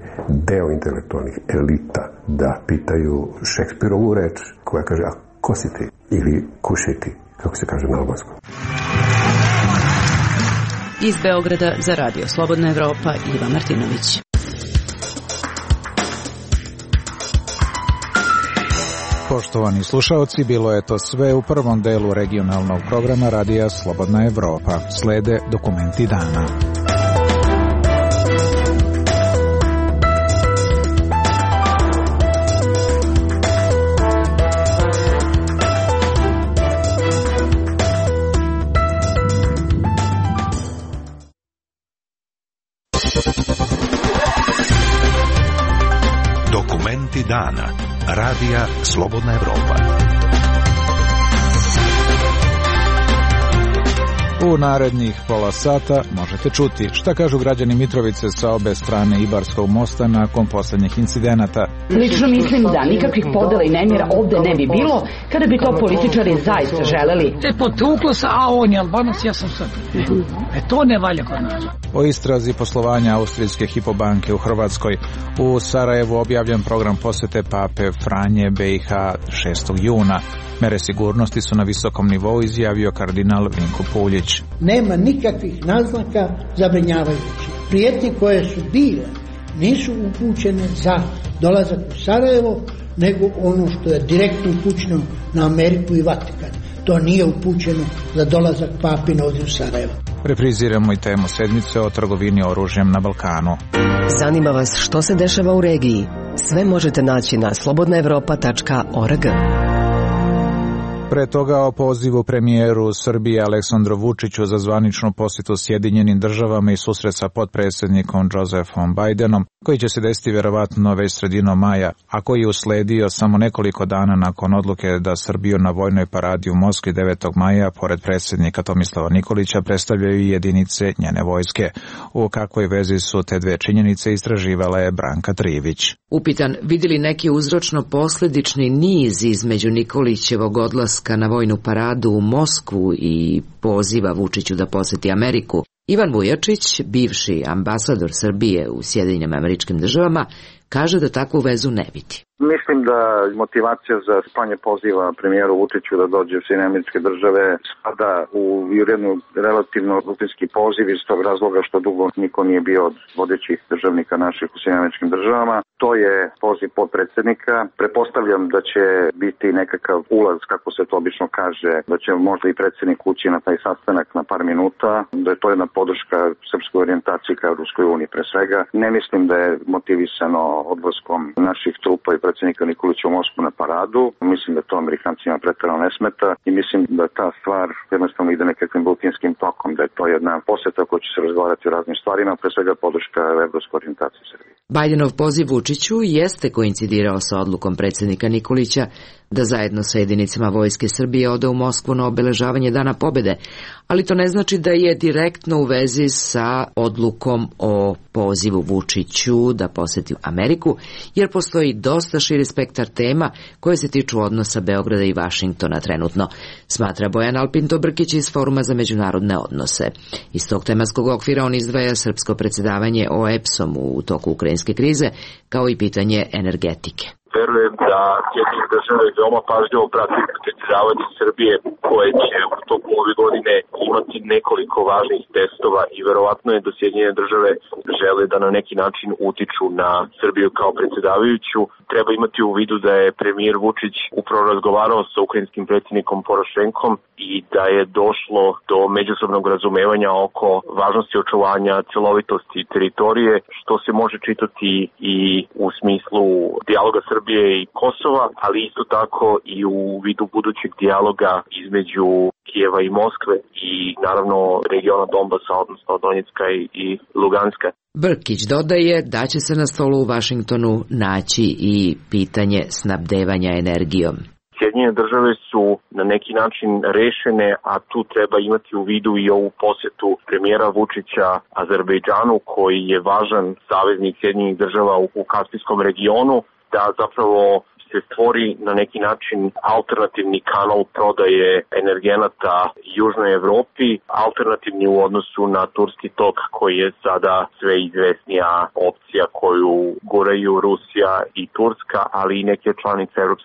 deo intelektualnih elita da pitaju Šekspirovu reč koja kaže, a ko si ti? Ili kuši ti, kako se kaže na albanskom. Iz Beograda za Radio Slobodna Evropa, Iva Martinović. Poštovani slušaoci, bilo je to sve u prvom delu regionalnog programa Radija Slobodna Evropa. Slede dokumenti dana. Dokumenti dana. Radija Slobodna Evropa. U narednih pola sata možete čuti šta kažu građani Mitrovice sa obe strane Ibarskog mosta nakon poslednjih incidenata. Lično mislim da nikakvih podela i nemira ovde ne bi bilo kada bi to političari zaista želeli. Te potuklo sa, a on je Albanac, ja sam Srbin. E to ne valja kod nas. O istrazi poslovanja Austrijske Hipobanke u Hrvatskoj. U Sarajevu objavljen program posete pape Franje B i H šestog juna. Mere sigurnosti su na visokom nivou, izjavio kardinal Vinko Puljić. Nema nikakvih naznaka zabrinjavajućih. Prijetnje koje su bile nisu upućene za dolazak u Sarajevo, nego ono što je direktno upućeno na Ameriku i Vatikan. To nije upućeno za dolazak papina ovdje u Sarajevo. Repriziramo i temu sedmice o trgovini oružjem na Balkanu. Zanima vas što se dešava u regiji? Sve možete naći na slobodna evropa tačka org. Pre toga o pozivu premijeru Srbije Aleksandru Vučiću za zvaničnu posjetu Sjedinjenim državama i susret sa potpredsjednikom Josephom Bidenom, koji će se desiti vjerovatno već sredinom maja, a koji je usledio samo nekoliko dana nakon odluke da Srbiju na vojnoj paradi u Moskvi devetog maja, pored predsjednika Tomislava Nikolića, predstavljaju i jedinice njene vojske. U kakvoj vezi su te dve činjenice istraživala je Branka Trivić. Upitan vidjeli neki uzročno-posledični niz između Nikolićevog odlaska na vojnu paradu u Moskvu i poziva Vučiću da posjeti Ameriku, Ivan Vujačić, bivši ambasador Srbije u Sjedinjenim Američkim Državama, kaže da takvu vezu ne vidi. Mislim da motivacija za slanje poziva premijeru Vučiću da dođe u Sjedinjene Američke Države spada u jednu relativno rutinski poziv iz tog razloga što dugo niko nije bio od vodećih državnika naših u Sjedinjenim Američkim Državama. To je poziv potpredsjednika. Pretpostavljam da će biti nekakav ulaz, kako se to obično kaže, da će možda i predsjednik ući na taj sastanak na par minuta, da je to jedna podrška srpskoj orijentaciji ka Ruskoj uniji pre svega. Ne mislim da je motivisano odlaskom naših trupa i predsjednika Nikolića u Moskvu na paradu. Mislim da to Amerikancima pretjerano ne smeta i mislim da ta stvar jednostavno ide nekakvim rutinskim tokom, da je to jedna posjeta koja će se razgovarati o raznim stvarima, pre svega podrška evropskoj orijentaciji Srbije. Bidenov poziv Vučiću jeste koincidirao sa odlukom predsjednika Nikolića da zajedno sa jedinicama vojske Srbije ode u Moskvu na obeležavanje Dana pobjede, ali to ne znači da je direktno u vezi sa odlukom o pozivu Vučiću da posjeti Ameriku, jer postoji dosta širi spektar tema koje se tiču odnosa Beograda i Vašingtona trenutno, smatra Bojan Alpinto-Brkić iz Foruma za međunarodne odnose. Iz tog tematskog okvira on izdvaja srpsko predsjedavanje O E P S-om u toku ukrajinske krize, kao i pitanje energetike. Verujem da Sjedinjene države veoma pažljivo prati predsjedavanje Srbije koje će u toku ove godine imati nekoliko važnih testova i verovatno je da Sjedinjene države žele da na neki način utiču na Srbiju kao predsjedavajuću. Treba imati u vidu da je premijer Vučić upravo razgovarao sa ukrajinskim predsjednikom Porošenkom i da je došlo do međusobnog razumevanja oko važnosti očuvanja celovitosti teritorije, što se može čitati i u smislu dijaloga Srbije i Kosova, ali isto tako i u vidu budućeg dijaloga između Kijeva i Moskve i naravno regiona Donbasa, odnosno Donjecka i Luganska. Brkić dodaje da će se na stolu u Vašingtonu naći i pitanje snabdevanja energijom. Sjedinjene države su na neki način rešene, a tu treba imati u vidu i ovu posjetu premijera Vučića Azerbejdžanu, koji je važan saveznik Sjedinjenih država u Kaspijskom regionu, da zapravo se stvori na neki način alternativni kanal prodaje energenata Južnoj Evropi, alternativni u odnosu na Turski tok koji je sada sve izvesnija opcija koju guraju Rusija i Turska, ali i neke članice Evropske unije.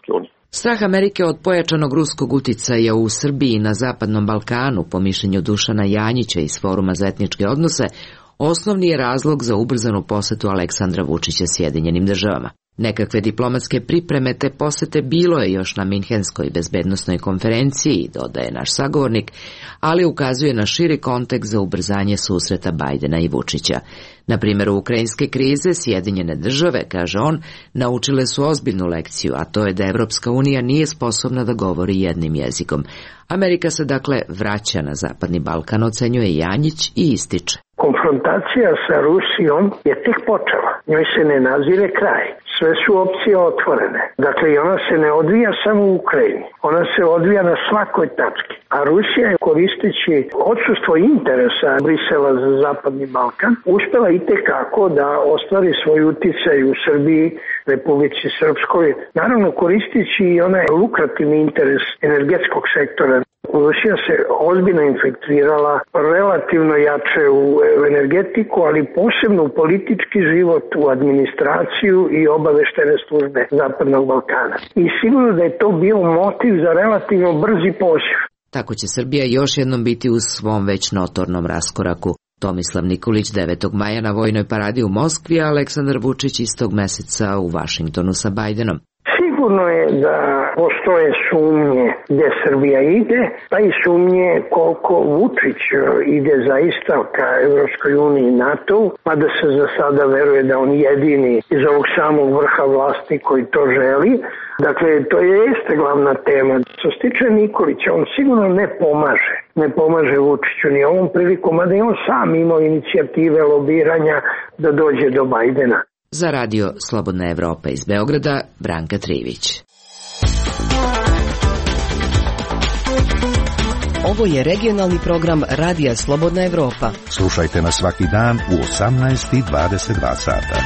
Strah Amerike od pojačanog ruskog uticaja u Srbiji i na Zapadnom Balkanu, po mišljenju Dušana Janjića iz Foruma za etničke odnose, osnovni je razlog za ubrzanu posetu Aleksandra Vučića Sjedinjenim državama. Nekakve diplomatske pripreme te posete bilo je još na Minhenskoj bezbednosnoj konferenciji, dodaje naš sagovornik, ali ukazuje na širi kontekst za ubrzanje susreta Bajdena i Vučića. Na primjeru ukrajinske krize, Sjedinjene države, kaže on, naučile su ozbiljnu lekciju, a to je da Evropska unija nije sposobna da govori jednim jezikom. Amerika se dakle vraća na Zapadni Balkan, ocenjuje Janjić i ističe. Konfrontacija sa Rusijom je tek počela. Njoj se ne nazire kraj. Sve su opcije otvorene. Dakle, i ona se ne odvija samo u Ukrajini. Ona se odvija na svakoj tački. A Rusija je, koristeći odsustvo interesa Brisela za Zapadni Balkan, uspela itekako da ostvari svoj uticaj u Srbiji, Republici Srpskoj, naravno koristeći i onaj lukrativni interes energetskog sektora. Rusija se ozbiljno infiltrirala, relativno jače u energetiku, ali posebno u politički život, u administraciju i obaveštene službe Zapadnog Balkana. I sigurno da je to bio motiv za relativno brzi poziv. Tako će Srbija još jednom biti u svom već notornom raskoraku. Tomislav Nikolić devetog maja na vojnoj paradi u Moskvi, a Aleksandar Vučić istog meseca u Vašingtonu sa Bajdenom. Sigurno je da postoje sumnje gdje Srbija ide, pa i sumnje koliko Vučić ide zaista ka Evropskoj uniji i NATO, mada se za sada veruje da on jedini iz ovog samog vrha vlasti koji to želi. Dakle, to je jeste glavna tema. Što se tiče Nikolića, on sigurno ne pomaže. Ne pomaže Vučiću ni ovom prilikom, mada je on sam imao inicijative lobiranja da dođe do Bajdena. Za radio Slobodna Evropa iz Beograda, Branka Trivić. Ovo je regionalni program Radija Slobodna Evropa. Slušajte nas svaki dan u osamnaest i dvadeset dva sata.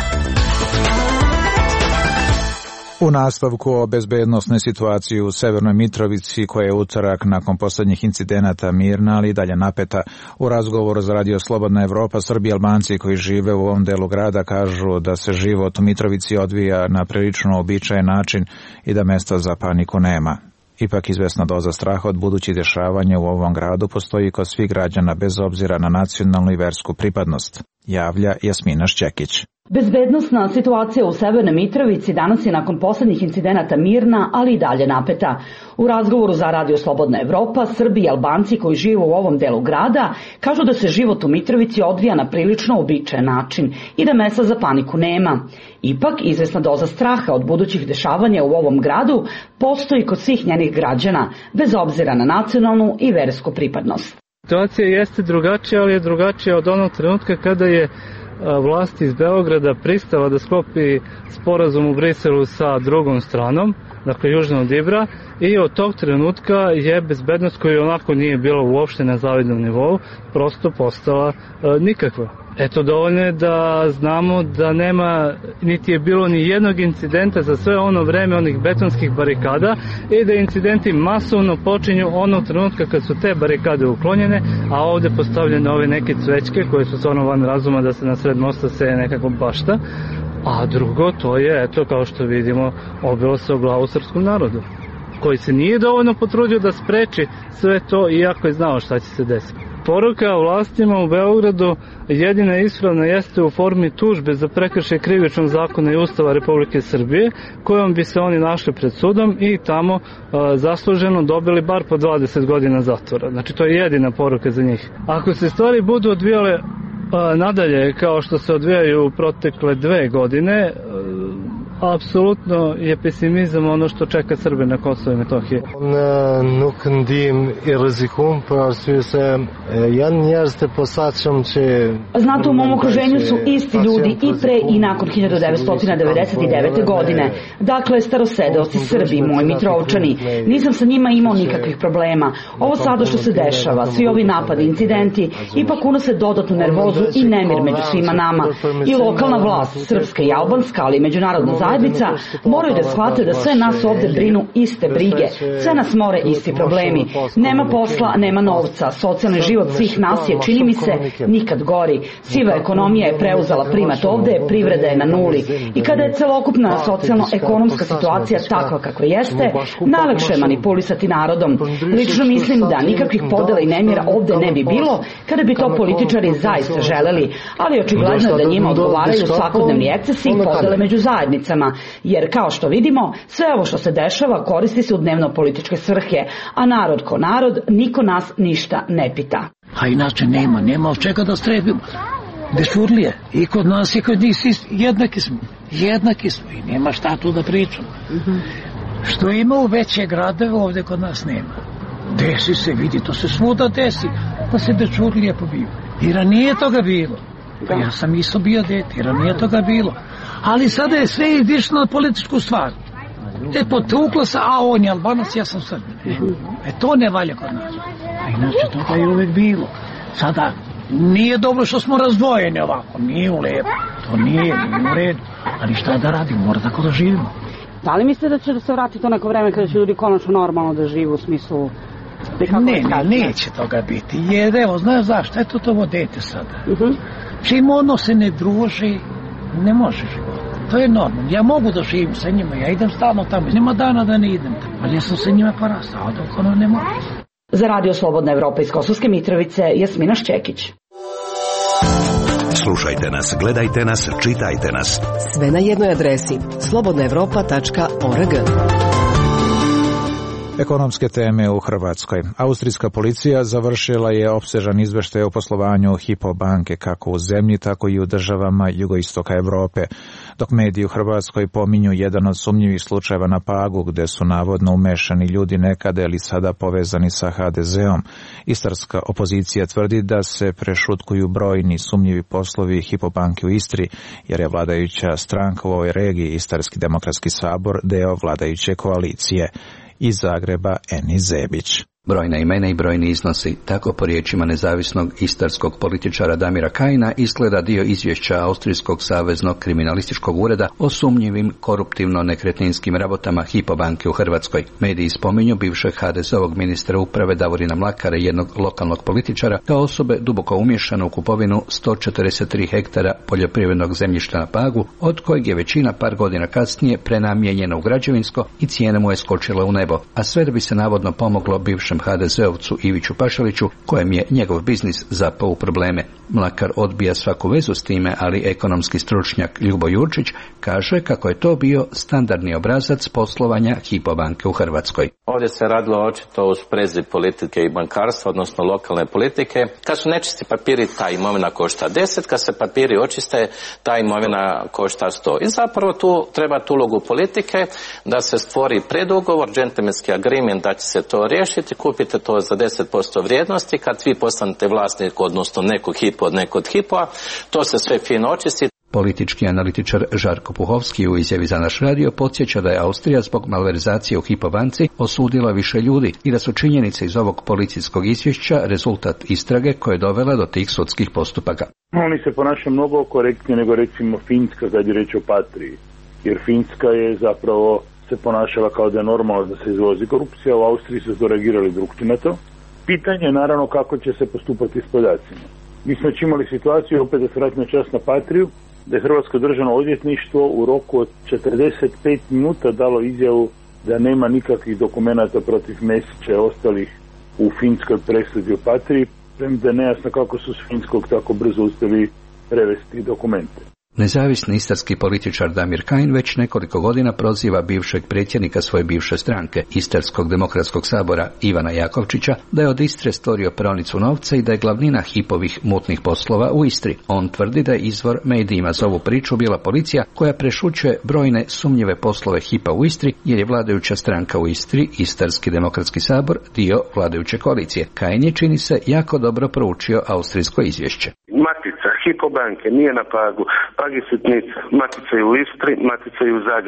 U nastavku o bezbednosnoj situaciji u Severnoj Mitrovici, koja je utorak nakon posljednjih incidenata mirna, ali i dalje napeta. U razgovoru za Radio Slobodna Evropa, Srbi i Albanci koji žive u ovom delu grada kažu da se život u Mitrovici odvija na prilično uobičajen način i da mesta za paniku nema. Ipak izvesna doza straha od budućih dešavanja u ovom gradu postoji kod svih građana bez obzira na nacionalnu i versku pripadnost, javlja Jasmina Šćekić. Bezbednosna situacija u Severnoj Mitrovici danas je nakon poslednjih incidenata mirna, ali i dalje napeta. U razgovoru za Radio Slobodna Evropa, Srbi i Albanci koji žive u ovom delu grada kažu da se život u Mitrovici odvija na prilično uobičajen način i da mesta za paniku nema. Ipak, izvesna doza straha od budućih dešavanja u ovom gradu postoji kod svih njenih građana, bez obzira na nacionalnu i versku pripadnost. Situacija jeste drugačija, ali je drugačija od onog trenutka kada je vlast iz Beograda pristala da sklopi sporazum u Briselu sa drugom stranom, dakle južno od Ibra, i od tog trenutka je bezbednost koja onako nije bila uopšte na zavidnom nivou, prosto postala e, nikakva. Eto, dovoljno je da znamo da nema, niti je bilo ni jednog incidenta za sve ono vreme onih betonskih barikada i da incidenti masovno počinju onog trenutka kad su te barikade uklonjene, a ovde postavljene ove neke cvećke koje su stvarno van razuma da se na sred mosta seje nekako bašta. A drugo, to je, eto, kao što vidimo, obilo se o glavu srpskom narodu, koji se nije dovoljno potrudio da spreči sve to, iako je znao šta će se desiti. Poruka vlastima u Beogradu jedina ispravna jeste u formi tužbe za prekršaj krivičnog zakona i Ustava Republike Srbije, kojom bi se oni našli pred sudom i tamo a, zasluženo dobili bar po dvadeset godina zatvora. Znači, to je jedina poruka za njih. Ako se stvari budu odvijale a, nadalje kao što se odvijaju protekle dve godine, a, apsolutno je pesimizam ono što čeka Srbe na Kosovo i Metohije. Znate, u mom okruženju su isti ljudi i pre i nakon hiljadu devetsto devedeset devete. godine. Dakle, starosedeoci Srbi, moji Mitrovčani. Nisam sa njima imao nikakvih problema. Ovo sada što se dešava, svi ovi napadi, incidenti, ipak unose dodatnu nervozu i nemir među svima nama. I lokalna vlast, srpska i albanska, ali i međunarodna zajednica, zajednica moraju da shvate da sve nas ovde brinu iste brige, sve nas more isti problemi. Nema posla, nema novca, socijalni život svih nas je, čini mi se, nikad gori. Siva ekonomija je preuzela primat ovde, privreda je na nuli. I kada je celokupna socijalno-ekonomska situacija takva kakva jeste, najlakše je manipulisati narodom. Lično mislim da nikakvih podela i nemira ovde ne bi bilo kada bi to političari zaista želeli, ali očigledno je da njima odgovaraju svakodnevni ekscesi i podele među zajednicama, jer kao što vidimo, sve ovo što se dešava koristi se u dnevno-političke svrhe, a narod ko narod, niko nas ništa ne pita. A inače nema, nema od čega da strepimo. Dešurlije, i kod nas i kod njih jednaki smo, jednaki smo i nema šta tu da pričamo. Mm-hmm. Što ima u veće gradove, ovde kod nas nema. Desi se, vidi, to se svuda desi, pa se dečurlije pobiju. I ranije toga bilo. Pa ja sam isto bio dete, i ranije toga bilo. Ali sada je sve išlo na političku stvar. E, potuklo se, a on je Albanac, ja sam Srbin. E, e, to ne valja kod nas. A inače toga je uvek bilo. Sada, nije dobro što smo razdvojeni ovako, nije u lepo. To nije, nije u redu. Ali šta da radimo, mora tako da živimo. Da li mislite da će da se vrati to neko vreme kada će ljudi konačno normalno da žive u smislu... Ne, ne, neće toga biti. Jer evo, znaš zašto, eto to ovo dete sada. Uh-huh. Čim ono se ne druži, ne može život. To je normalno. Ja mogu da živim sa njima, ja idem stalno tamo. Nema dana da ne idem tamo. Ali ja sam sa njima porastao, a dok ono ne može. Za Radio Slobodna Evropa iz Kosovske Mitrovice, Jasmina Šćekić. Slušajte nas, gledajte nas, čitajte nas. Sve na jednoj adresi slobodna evropa tačka org. Ekonomske teme u Hrvatskoj. Austrijska policija završila je opsežan izveštaj o poslovanju Hypo banke kako u zemlji, tako i u državama jugoistoka Evrope. Dok mediji u Hrvatskoj pominju jedan od sumnjivih slučajeva na Pagu, gde su navodno umešani ljudi nekada ili sada povezani sa ha de zeom, istarska opozicija tvrdi da se prešutkuju brojni sumnjivi poslovi Hypo banke u Istri, jer je vladajuća stranka u ovoj regiji, Istarski demokratski sabor, deo vladajuće koalicije. Iz Zagreba Eni Zebić. Brojna imena i brojni iznosi, tako po riječima nezavisnog istarskog političara Damira Kajina, izgleda dio izvješća Austrijskog saveznog kriminalističkog ureda o sumnjivim koruptivno-nekretninskim rabotama Hypo banke u Hrvatskoj. Mediji spominju bivšeg ha de zeovog ministra uprave Davorina Mlakara i jednog lokalnog političara kao osobe duboko umješane u kupovinu sto četrdeset tri hektara poljoprivrednog zemljišta na Pagu, od kojeg je većina par godina kasnije prenamijenjena u građevinsko i cijena mu je skočila u nebo, a sve da bi se navodno pomoglo bivšem ha de zeovcu Iviću Pašaliću, kojem je njegov biznis zapao u probleme. Mlakar odbija svaku vezu s time, ali ekonomski stručnjak Ljubo Jurčić kaže kako je to bio standardni obrazac poslovanja Hypo banke u Hrvatskoj. Ovdje se radilo očito u sprezi politike i bankarstva, odnosno lokalne politike. Kad su nečisti papiri, ta imovina košta deset, kad se papiri očiste, ta imovina košta sto. I zapravo tu treba tu ulogu politike da se stvori predugovor, gentlemanski agreement da će se to riješiti, kupite to za deset posto vrijednosti, kad vi postanete vlasnik, odnosno nekog Hypo od nekog Hypoa, to se sve fino očisti. Politički analitičar Žarko Puhovski u izjavi za naš radio podsjeća da je Austrija zbog malverzacije u Hypo banci osudila više ljudi i da su činjenice iz ovog policijskog izvješća rezultat istrage koja je dovela do tih sudskih postupaka. Oni se ponašaju mnogo korektnije nego recimo Finska kad je reč o Patriji, jer Finska je zapravo se ponašala kao da je normalno da se izvozi korupcija, u Austriji su reagirali drugčije na to. Pitanje je naravno kako će se postupati s podacima. Mi smo imali situaciju, opet da se vratim na čas na Patriju, da je Hrvatsko državno odvjetništvo u roku od četrdeset pet minuta dalo izjavu da nema nikakvih dokumenata protiv Mesića i ostalih u finskoj presudi o Patriji, premda je nejasno kako su s finskog tako brzo uspjeli prevesti dokumente. Nezavisni istarski političar Damir Kajin već nekoliko godina proziva bivšeg predsjednika svoje bivše stranke, Istarskog demokratskog sabora Ivana Jakovčića, da je od Istre stvorio praonicu novca i da je glavnina Hypovih mutnih poslova u Istri. On tvrdi da je izvor medijima za ovu priču bila policija koja prešućuje brojne sumnjive poslove Hypa u Istri, jer je vladajuća stranka u Istri, Istarski demokratski sabor, dio vladajuće koalicije. Kajin je, čini se, jako dobro proučio austrijsko izvješće. Matica Hypo banke nije na Pagu, Pag je sitnica, matica je u Istri, matica je u Zagrebu.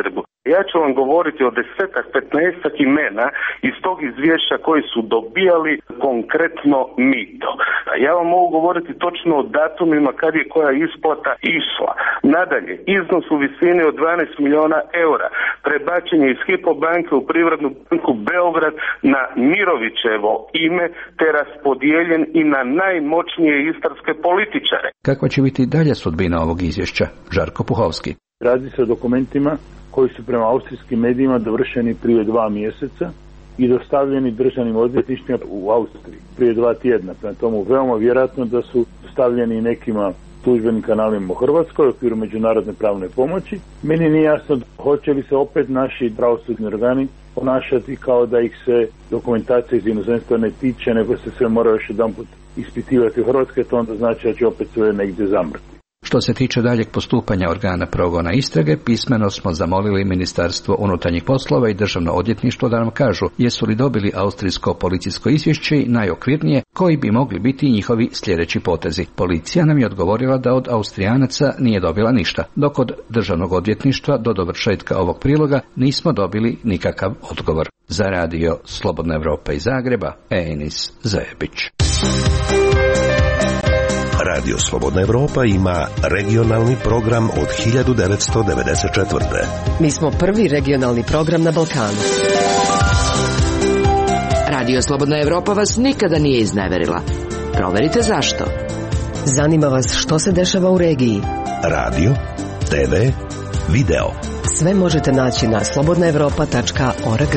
Ja ću vam govoriti o desetak, petnaestak imena iz tog izvješća koji su dobijali konkretno mito. Ja vam mogu govoriti točno o datumima kad je koja isplata išla. Nadalje, iznos u visini od dvanaest milijuna eura prebačen je iz Hypo banke u Privrednu banku Beograd na Mirovićevo ime te raspodijeljen i na najmoćnije istarske političare. Kakva će biti dalje sudbina ovog izvješća? Žarko Puhovski. Radi se o dokumentima koji su prema austrijskim medijima dovršeni prije dva mjeseca i dostavljeni državnim odvjetništvima u Austriji prije dva tjedna. Prema tomu veoma vjerojatno da su dostavljeni nekima službenim kanalima u Hrvatskoj u okviru međunarodne pravne pomoći. Meni nije jasno hoće li se opet naši pravosudni organi ponašati kao da ih se dokumentacija iz inozemstva ne tiče, nego se sve mora još jedanput ispitivati u Hrvatskoj, to onda znači da će opet sve negdje zamrti. Što se tiče daljeg postupanja organa progona istrage, pismeno smo zamolili Ministarstvo unutarnjih poslova i Državno odvjetništvo da nam kažu jesu li dobili austrijsko policijsko izvješće i najokvirnije koji bi mogli biti njihovi sljedeći potezi. Policija nam je odgovorila da od Austrijanaca nije dobila ništa, dok od Državnog odvjetništva do dovršetka ovog priloga nismo dobili nikakav odgovor. Za radio Slobodna Evropa iz Zagreba, Enis Zajebić. Radio Slobodna Evropa ima regionalni program od hiljadu devetsto devedeset četvrte. Mi smo prvi regionalni program na Balkanu. Radio Slobodna Evropa vas nikada nije izneverila. Proverite zašto. Zanima vas što se dešava u regiji. Radio, te ve, video. Sve možete naći na slobodna evropa tačka org.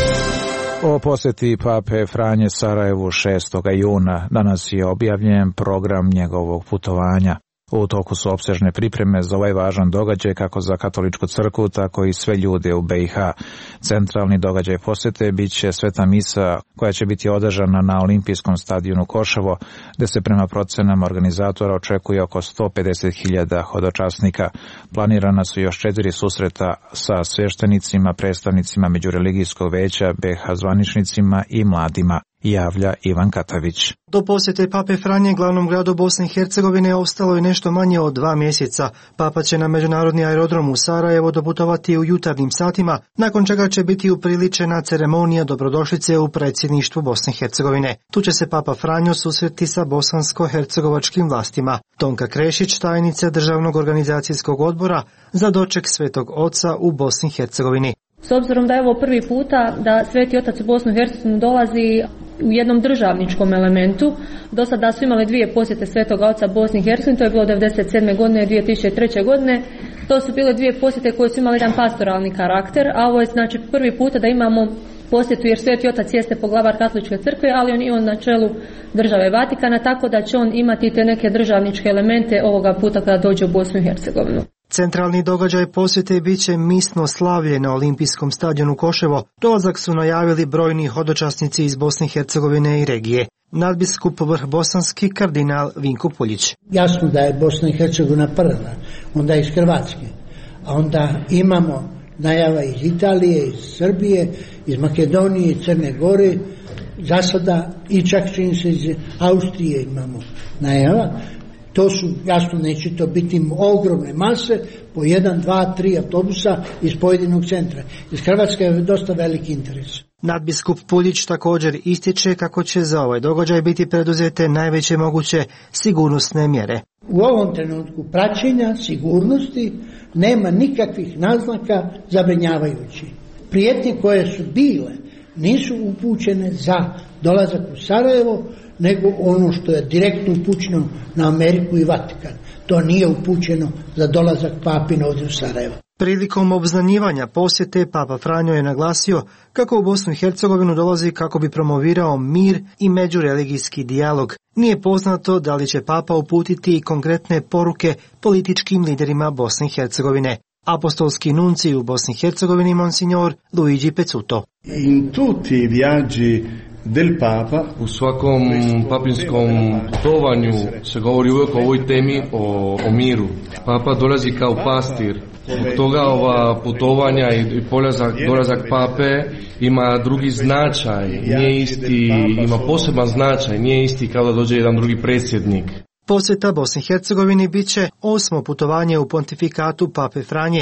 O posjeti pape Franje Sarajevu šestog juna danas je objavljen program njegovog putovanja. U toku su opsežne pripreme za ovaj važan događaj kako za katoličku crkvu, tako i sve ljude u be i ha. Centralni događaj posjete bit će sveta misa koja će biti održana na olimpijskom stadionu Koševo, gde se prema procenama organizatora očekuje oko sto pedeset hiljada hodočasnika. Planirana su još četiri susreta sa sveštenicima, predstavnicima Međureligijskog veća, be i ha zvaničnicima i mladima, javlja Ivan Katavić. Do posjete pape Franje glavnom gradu Bosne i Hercegovine ostalo je nešto manje od dva mjeseca. Papa će na međunarodni aerodrom u Sarajevo doputovati u jutarnjim satima, nakon čega će biti upriličena ceremonija dobrodošlice u predsjedništvu Bosne i Hercegovine. Tu će se papa Franjo susreti sa bosansko-hercegovačkim vlastima. Tonka Krešić, tajnica Državnog organizacijskog odbora za doček Svetog Oca u Bosni i Hercegovini. S obzirom da je ovo prvi puta da Sveti Otac u Bosnu i Hercegovinu dolazi u jednom državničkom elementu. Do sada su imali dvije posjete Svetog Oca Bosni i Hercegovini, to je bilo devedeset sedme godine i dvije tisuće treće godine. To su bile dvije posjete koje su imali jedan pastoralni karakter, a ovo je znači prvi puta da imamo posjetu jer Sveti Otac jeste poglavar Katoličke crkve, ali on i on na čelu države Vatikana, tako da će on imati te neke državničke elemente ovoga puta kada dođe u Bosnu i Hercegovinu. Centralni događaj posjete bit će misno slavlje na olimpijskom stadionu Koševo. Dolazak su najavili brojni hodočasnici iz Bosne i Hercegovine i regije. Nadbiskup vrh bosanski kardinal Vinko Puljić. Jasno da je Bosna i Hercegovina prva, onda iz Hrvatske, a onda imamo najava iz Italije, iz Srbije, iz Makedonije, Crne Gore, za sada i čak čini se iz Austrije imamo najava. To su, jasno, neće to biti ogromne mase, po jedan, dva, tri autobusa iz pojedinog centra. Iz Hrvatske je dosta veliki interes. Nadbiskup Puljić također ističe kako će za ovaj događaj biti preduzete najveće moguće sigurnosne mjere. U ovom trenutku praćenja sigurnosti nema nikakvih naznaka zabrinjavajući. Prijetnje koje su bile nisu upućene za dolazak u Sarajevo, nego ono što je direktno upućeno na Ameriku i Vatikan. To nije upućeno za dolazak papina ovdje u Sarajevo. Prilikom obznanjivanja posjete Papa Franjo je naglasio kako u Bosnu i Hercegovinu dolazi kako bi promovirao mir i međureligijski dijalog. Nije poznato da li će Papa uputiti i konkretne poruke političkim liderima Bosne i Hercegovine. Apostolski nunci u Bosni i Hercegovini Monsignor Luigi Pezzuto. In tutti i viaggi del Papa, u svakom papinskom putovanju se govori uvijek o ovoj temi, o, o miru. Papa dolazi kao pastir. Zbog toga ova putovanja i polazak, dolazak pape ima drugi značaj, nije isti, ima poseban značaj, nije isti kao da dođe jedan drugi predsjednik. Posjeta Bosni i Hercegovini bit će osmo putovanje u pontifikatu pape Franje.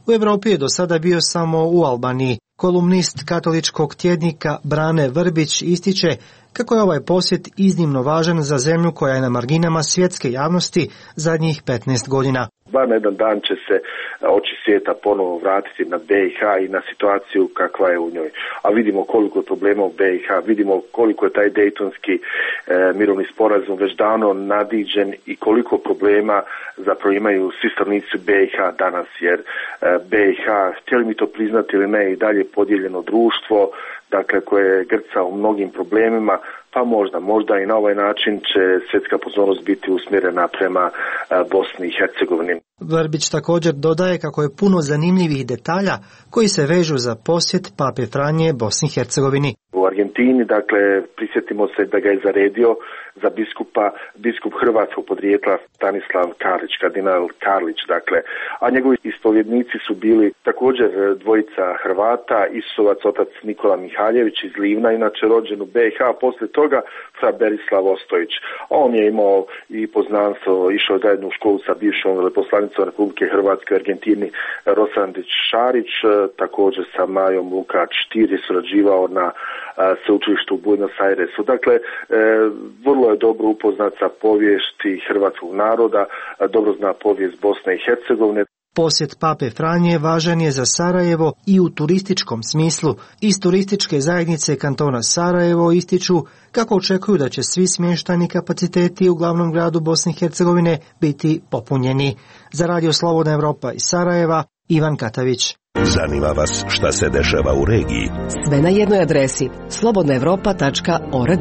u Europi je do sada bio samo u Albaniji. Kolumnist katoličkog tjednika Brane Vrbić ističe kako je ovaj posjet iznimno važan za zemlju koja je na marginama svjetske javnosti zadnjih petnaest godina. Bar na jedan dan će se oči svijeta ponovo vratiti na B i H i na situaciju kakva je u njoj. A vidimo koliko je problema u B i H, vidimo koliko je taj Dejtonski e, mirovni sporazum već davno nadiđen i koliko problema zapravo imaju svi stanovnici B i H danas, jer e, B i H, htjeli mi to priznati ili ne, i dalje podijeljeno društvo, dakle koje grca u mnogim problemima, pa možda, možda i na ovaj način će svjetska pozornost biti usmjerena prema Bosni i Hercegovini. Vrbić također dodaje kako je puno zanimljivih detalja koji se vežu za posjet Pape Franje Bosni i Hercegovini. U Argentini, dakle, prisjetimo se da ga je zaredio za biskupa, biskup hrvatskog podrijetla Stanislav Karlić, kardinal Karlić, dakle, a njegovi ispovjednici su bili također dvojica Hrvata, Isusovac otac Nikola Mihaljević iz Livna, inače rođen u B i H, a poslije toga fra Berislav Ostojić. On je imao i poznanstvo, išao zajedno u školu sa bivšom veleposlanicom Republike Hrvatske u Argentini Rosandić Šarić, također sa Majom Lukač Štir je surađivao na sveučilištu u Buenos Airesu. Dakle, vrlo je dobro upoznat sa povijesti hrvatskog naroda, dobro zna povijest Bosne i Hercegovine. Posjet Pape Franje važan je za Sarajevo i u turističkom smislu. Iz turističke zajednice kantona Sarajevo ističu kako očekuju da će svi smještajni kapaciteti u glavnom gradu Bosne i Hercegovine biti popunjeni. Za Radio Slobodna Evropa iz Sarajeva, Ivan Katavić. Zanima vas šta se dešava u regiji? Sve na jednoj adresi slobodna evropa tačka org.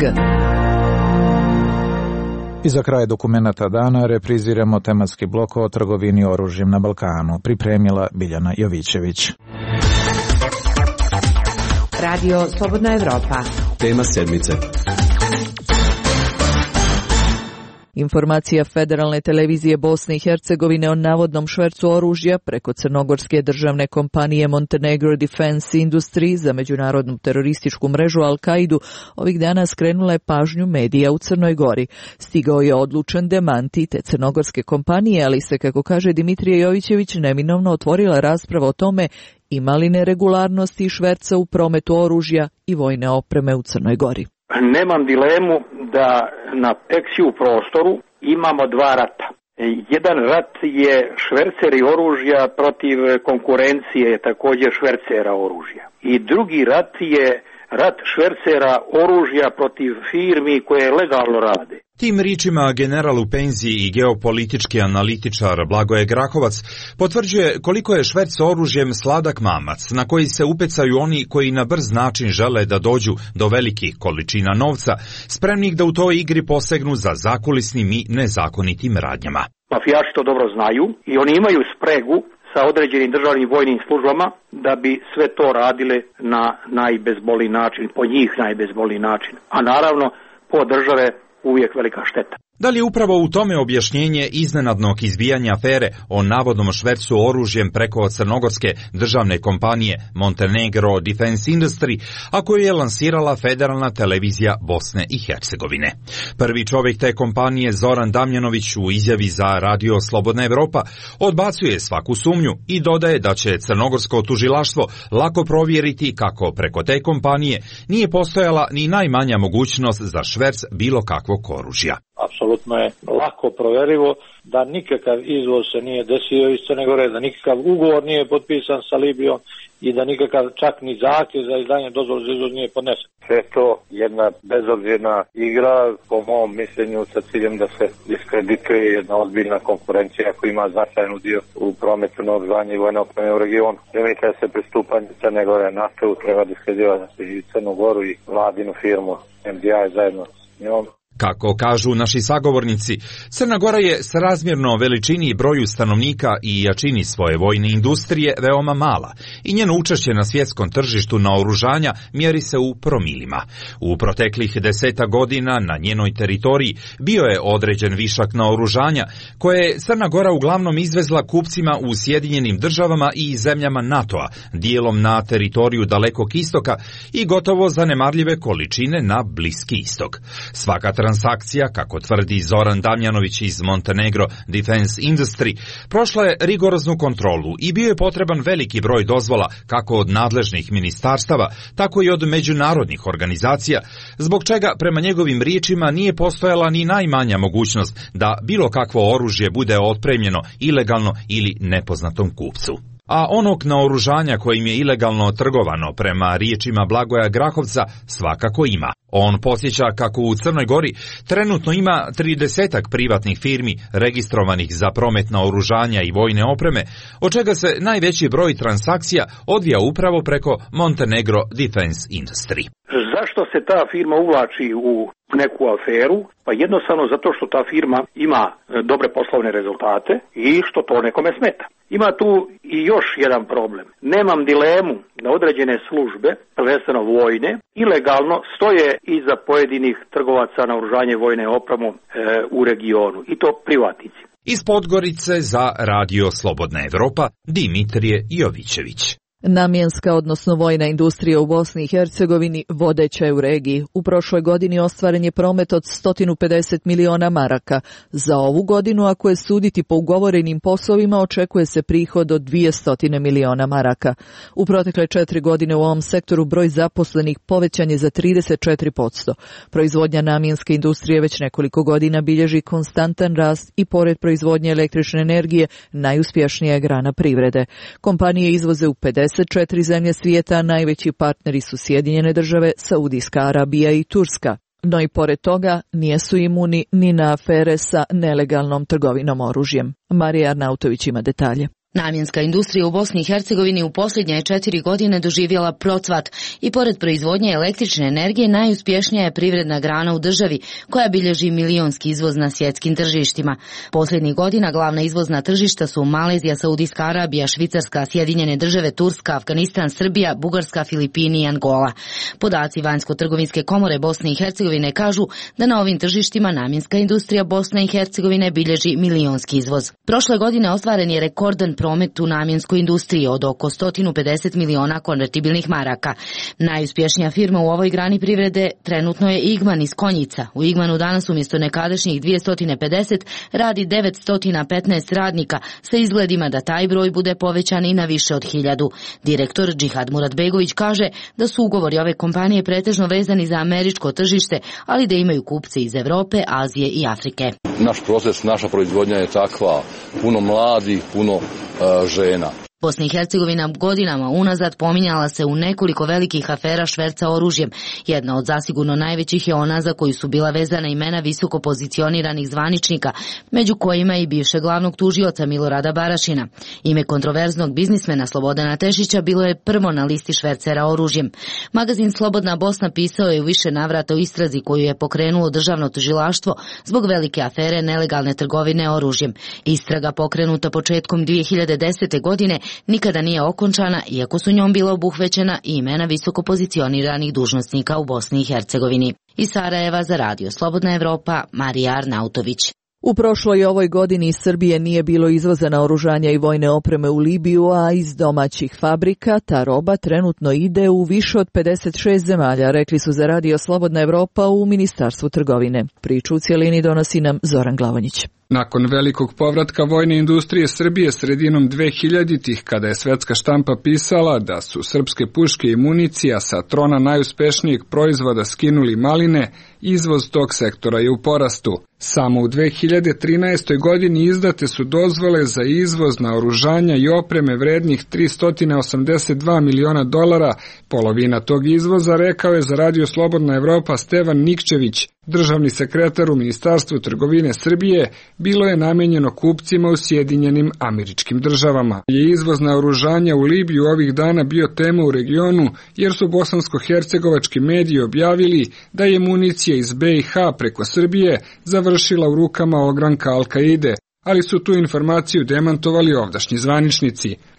I za kraj dokumenata dana repriziramo tematski blok o trgovini oružjem na Balkanu. Pripremila Biljana Jovićević. Radio Slobodna Evropa. Tema sedmice. Informacija Federalne televizije Bosne i Hercegovine o navodnom švercu oružja preko crnogorske državne kompanije Montenegro Defense Industry za međunarodnu terorističku mrežu Al-Kaidu ovih dana skrenula je pažnju medija u Crnoj Gori. Stigao je odlučan demanti te crnogorske kompanije, ali se, kako kaže Dimitrije Jovićević, neminovno otvorila rasprava o tome ima li neregularnosti šverca u prometu oružja i vojne opreme u Crnoj Gori. Nemam dilemu da na Eksiju prostoru imamo dva rata. Jedan rat je šverceri oružja protiv konkurencije, također švercera oružja. I drugi rat je rat švercera oružja protiv firmi koje legalno rade. Tim ričima general u penziji i geopolitički analitičar Blagoje Grahovac potvrđuje koliko je šverc oružjem sladak mamac na koji se upecaju oni koji na brz način žele da dođu do velikih količina novca, spremnih da u toj igri posegnu za zakulisnim i nezakonitim radnjama. Mafijaši to dobro znaju i oni imaju spregu sa određenim državnim vojnim službama da bi sve to radile na najbezbolniji način, po njih najbezbolniji način. A naravno po države uvijek velika šteta. Da li je upravo u tome objašnjenje iznenadnog izbijanja afere o navodnom švercu oružjem preko crnogorske državne kompanije Montenegro Defense Industry, a koju je lansirala Federalna televizija Bosne i Hercegovine? Prvi čovjek te kompanije, Zoran Damjanović, u izjavi za Radio Slobodna Evropa odbacuje svaku sumnju i dodaje da će crnogorsko tužilaštvo lako provjeriti kako preko te kompanije nije postojala ni najmanja mogućnost za šverc bilo kakvog oružja. Apsolutno je lako proverivo da nikakav izvoz se nije desio iz Crne Gore, da nikakav ugovor nije potpisan sa Libijom i da nikakav čak ni zahtjev za izdanje dozvole za izvoz nije podnesen. Sve to jedna bezobzirna igra, po mom mišljenju, sa ciljem da se diskredituje jedna ozbiljna konkurencija koja ima značajnu dio u prometu naoružanja i vojne opreme u regionu. Primite se pristupanje Crne Gore NATO-u, treba diskreditovati i Crnu Goru i vladinu firmu M D I zajedno s njom. Kako kažu naši sagovornici, Crna Gora je srazmjerno veličini i broju stanovnika i jačini svoje vojne industrije veoma mala i njeno učešće na svjetskom tržištu naoružanja mjeri se u promilima. U proteklih deseta godina na njenoj teritoriji bio je određen višak naoružanja koje je Crna Gora uglavnom izvezla kupcima u Sjedinjenim državama i zemljama NATO-a, dijelom na teritoriju Dalekog istoka i gotovo zanemarljive količine na Bliski istok. Svaka Transakcija, kako tvrdi Zoran Damjanović iz Montenegro Defense Industry, prošla je rigoroznu kontrolu i bio je potreban veliki broj dozvola kako od nadležnih ministarstava, tako i od međunarodnih organizacija, zbog čega prema njegovim riječima nije postojala ni najmanja mogućnost da bilo kakvo oružje bude otpremljeno ilegalno ili nepoznatom kupcu. A onog naoružanja kojim je ilegalno trgovano, prema riječima Blagoja Grahovca, svakako ima. On podsjeća kako u Crnoj Gori trenutno ima tridesetak privatnih firmi registrovanih za promet naoružanja i vojne opreme, od čega se najveći broj transakcija odvija upravo preko Montenegro Defense Industry. Zašto se ta firma uvlači u neku aferu? Pa jednostavno zato što ta firma ima dobre poslovne rezultate i što to nekome smeta. Ima tu i još jedan problem. Nemam dilemu da određene službe, prvenstveno vojne, ilegalno stoje iza pojedinih trgovaca naoružanja i vojne opremu e, u regionu, i to privatnici. Iz Podgorice za Radio Slobodna Evropa, Dimitrije Jovićević. Namjenska, odnosno vojna industrija u Bosni i Hercegovini vodeća je u regiji. U prošloj godini ostvaren je promet od sto pedeset miliona maraka. Za ovu godinu, ako je suditi po ugovorenim poslovima, očekuje se prihod od dvjesto miliona maraka. U protekle četiri godine u ovom sektoru broj zaposlenih povećan je za trideset četiri posto. Proizvodnja namjenske industrije već nekoliko godina bilježi konstantan rast i pored proizvodnje električne energije najuspješnija je grana privrede. Kompanije izvoze u pedeset četiri zemlje svijeta, najveći partneri su Sjedinjene države, Saudijska Arabija i Turska. No i pored toga nijesu imuni ni na afere sa nelegalnom trgovinom oružjem. Marija Arnautović ima detalje. Namjenska industrija u Bosni i Hercegovini u posljednje četiri godine doživjela procvat i pored proizvodnje električne energije najuspješnija je privredna grana u državi koja bilježi milionski izvoz na svjetskim tržištima. Posljednjih godina glavna izvozna tržišta su Malezija, Saudijska Arabija, Švicarska, Sjedinjene države, Turska, Afganistan, Srbija, Bugarska, Filipini i Angola. Podaci Vanjsko-trgovinske komore Bosne i Hercegovine kažu da na ovim tržištima namjenska industrija Bosne i Hercegovine bilježi milionski izvoz. Prošle godine ostvaren je rekordan promet u namjenskoj industriji od oko sto pedeset miliona konvertibilnih maraka. Najuspješnija firma u ovoj grani privrede trenutno je Igman iz Konjica. U Igmanu danas umjesto nekadašnjih dvjesto pedeset radi devetsto petnaest radnika sa izgledima da taj broj bude povećan i na više od hiljadu. Direktor Džihad Muratbegović kaže da su ugovori ove kompanije pretežno vezani za američko tržište, ali da imaju kupce iz Europe, Azije i Afrike. Naš proces, naša proizvodnja je takva, puno mladih, puno uh, žena. Bosna i Hercegovina godinama unazad pominjala se u nekoliko velikih afera šverca oružjem. Jedna od zasigurno najvećih je ona za koju su bila vezana imena visoko pozicioniranih zvaničnika, među kojima i bivšeg glavnog tužioca Milorada Barašina. Ime kontroverznog biznismena Slobodana Tešića bilo je prvo na listi švercera oružjem. Magazin Slobodna Bosna pisao je u više navrata o istrazi koju je pokrenulo državno tužilaštvo zbog velike afere nelegalne trgovine oružjem. Istraga pokrenuta početkom dvije hiljade desete. godine nikada nije okončana, iako su njom bila obuhvećena i imena visoko pozicioniranih dužnosnika u Bosni i Hercegovini. Iz Sarajeva za Radio Slobodna Evropa, Marija Arnautović. U prošloj i ovoj godini iz Srbije nije bilo izvoza naoružanja i vojne opreme u Libiju, a iz domaćih fabrika ta roba trenutno ide u više od pedeset šest zemalja, rekli su za Radio Slobodna Evropa u Ministarstvu trgovine. Priču u cjelini donosi nam Zoran Glavonjić. Nakon velikog povratka vojne industrije Srbije sredinom dvehiljaditih, kada je svetska štampa pisala da su srpske puške i municija sa trona najuspešnijeg proizvoda skinuli maline, izvoz tog sektora je u porastu. Samo u dve hiljade trinaestoj. godini izdate su dozvole za izvoz naoružanja i opreme vrednih tristo osamdeset dva miliona dolara. Polovina tog izvoza, rekao je za Radio Slobodna Evropa Stevan Nikčević, državni sekretar u Ministarstvu trgovine Srbije, bilo je namenjeno kupcima u Sjedinjenim Američkim Državama. Je izvoz naoružanja u Libiju ovih dana bio tema u regionu, jer su bosansko-hercegovački mediji objavili da je municija iz B i H preko Srbije završila u rukama ogranka Al-Kaide, ali su tu informaciju demantovali ovdašnji zvaničnici.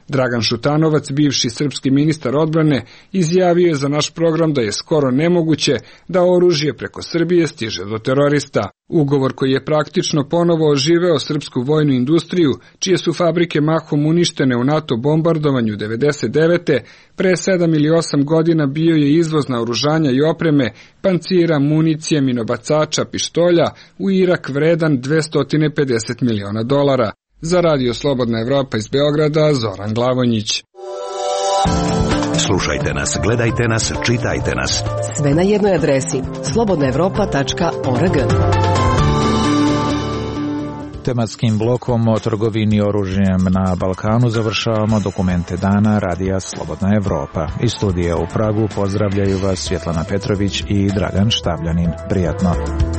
Dragan Šutanovac, bivši srpski ministar odbrane, izjavio je za naš program da je skoro nemoguće da oružje preko Srbije stiže do terorista. Ugovor koji je praktično ponovo oživeo srpsku vojnu industriju, čije su fabrike mahom uništene u NATO bombardovanju devedeset devete. pre sedam ili osam godina bio je izvoz naoružanja i opreme, pancira, municije, minobacača, pištolja u Irak vredan dvesta pedeset miliona dolara. Za Radio Slobodna Evropa iz Beograda, Zoran Glavonjić. Slušajte nas, gledajte nas, čitajte nas. Sve na jednoj adresi slobodna evropa tačka org. Tematskim blokom o trgovini oružjem na Balkanu završavamo dokumente dana Radija Slobodna Evropa. Iz studija u Pragu pozdravljaju vas Svjetlana Petrović i Dragan Štavljanin. Prijatno.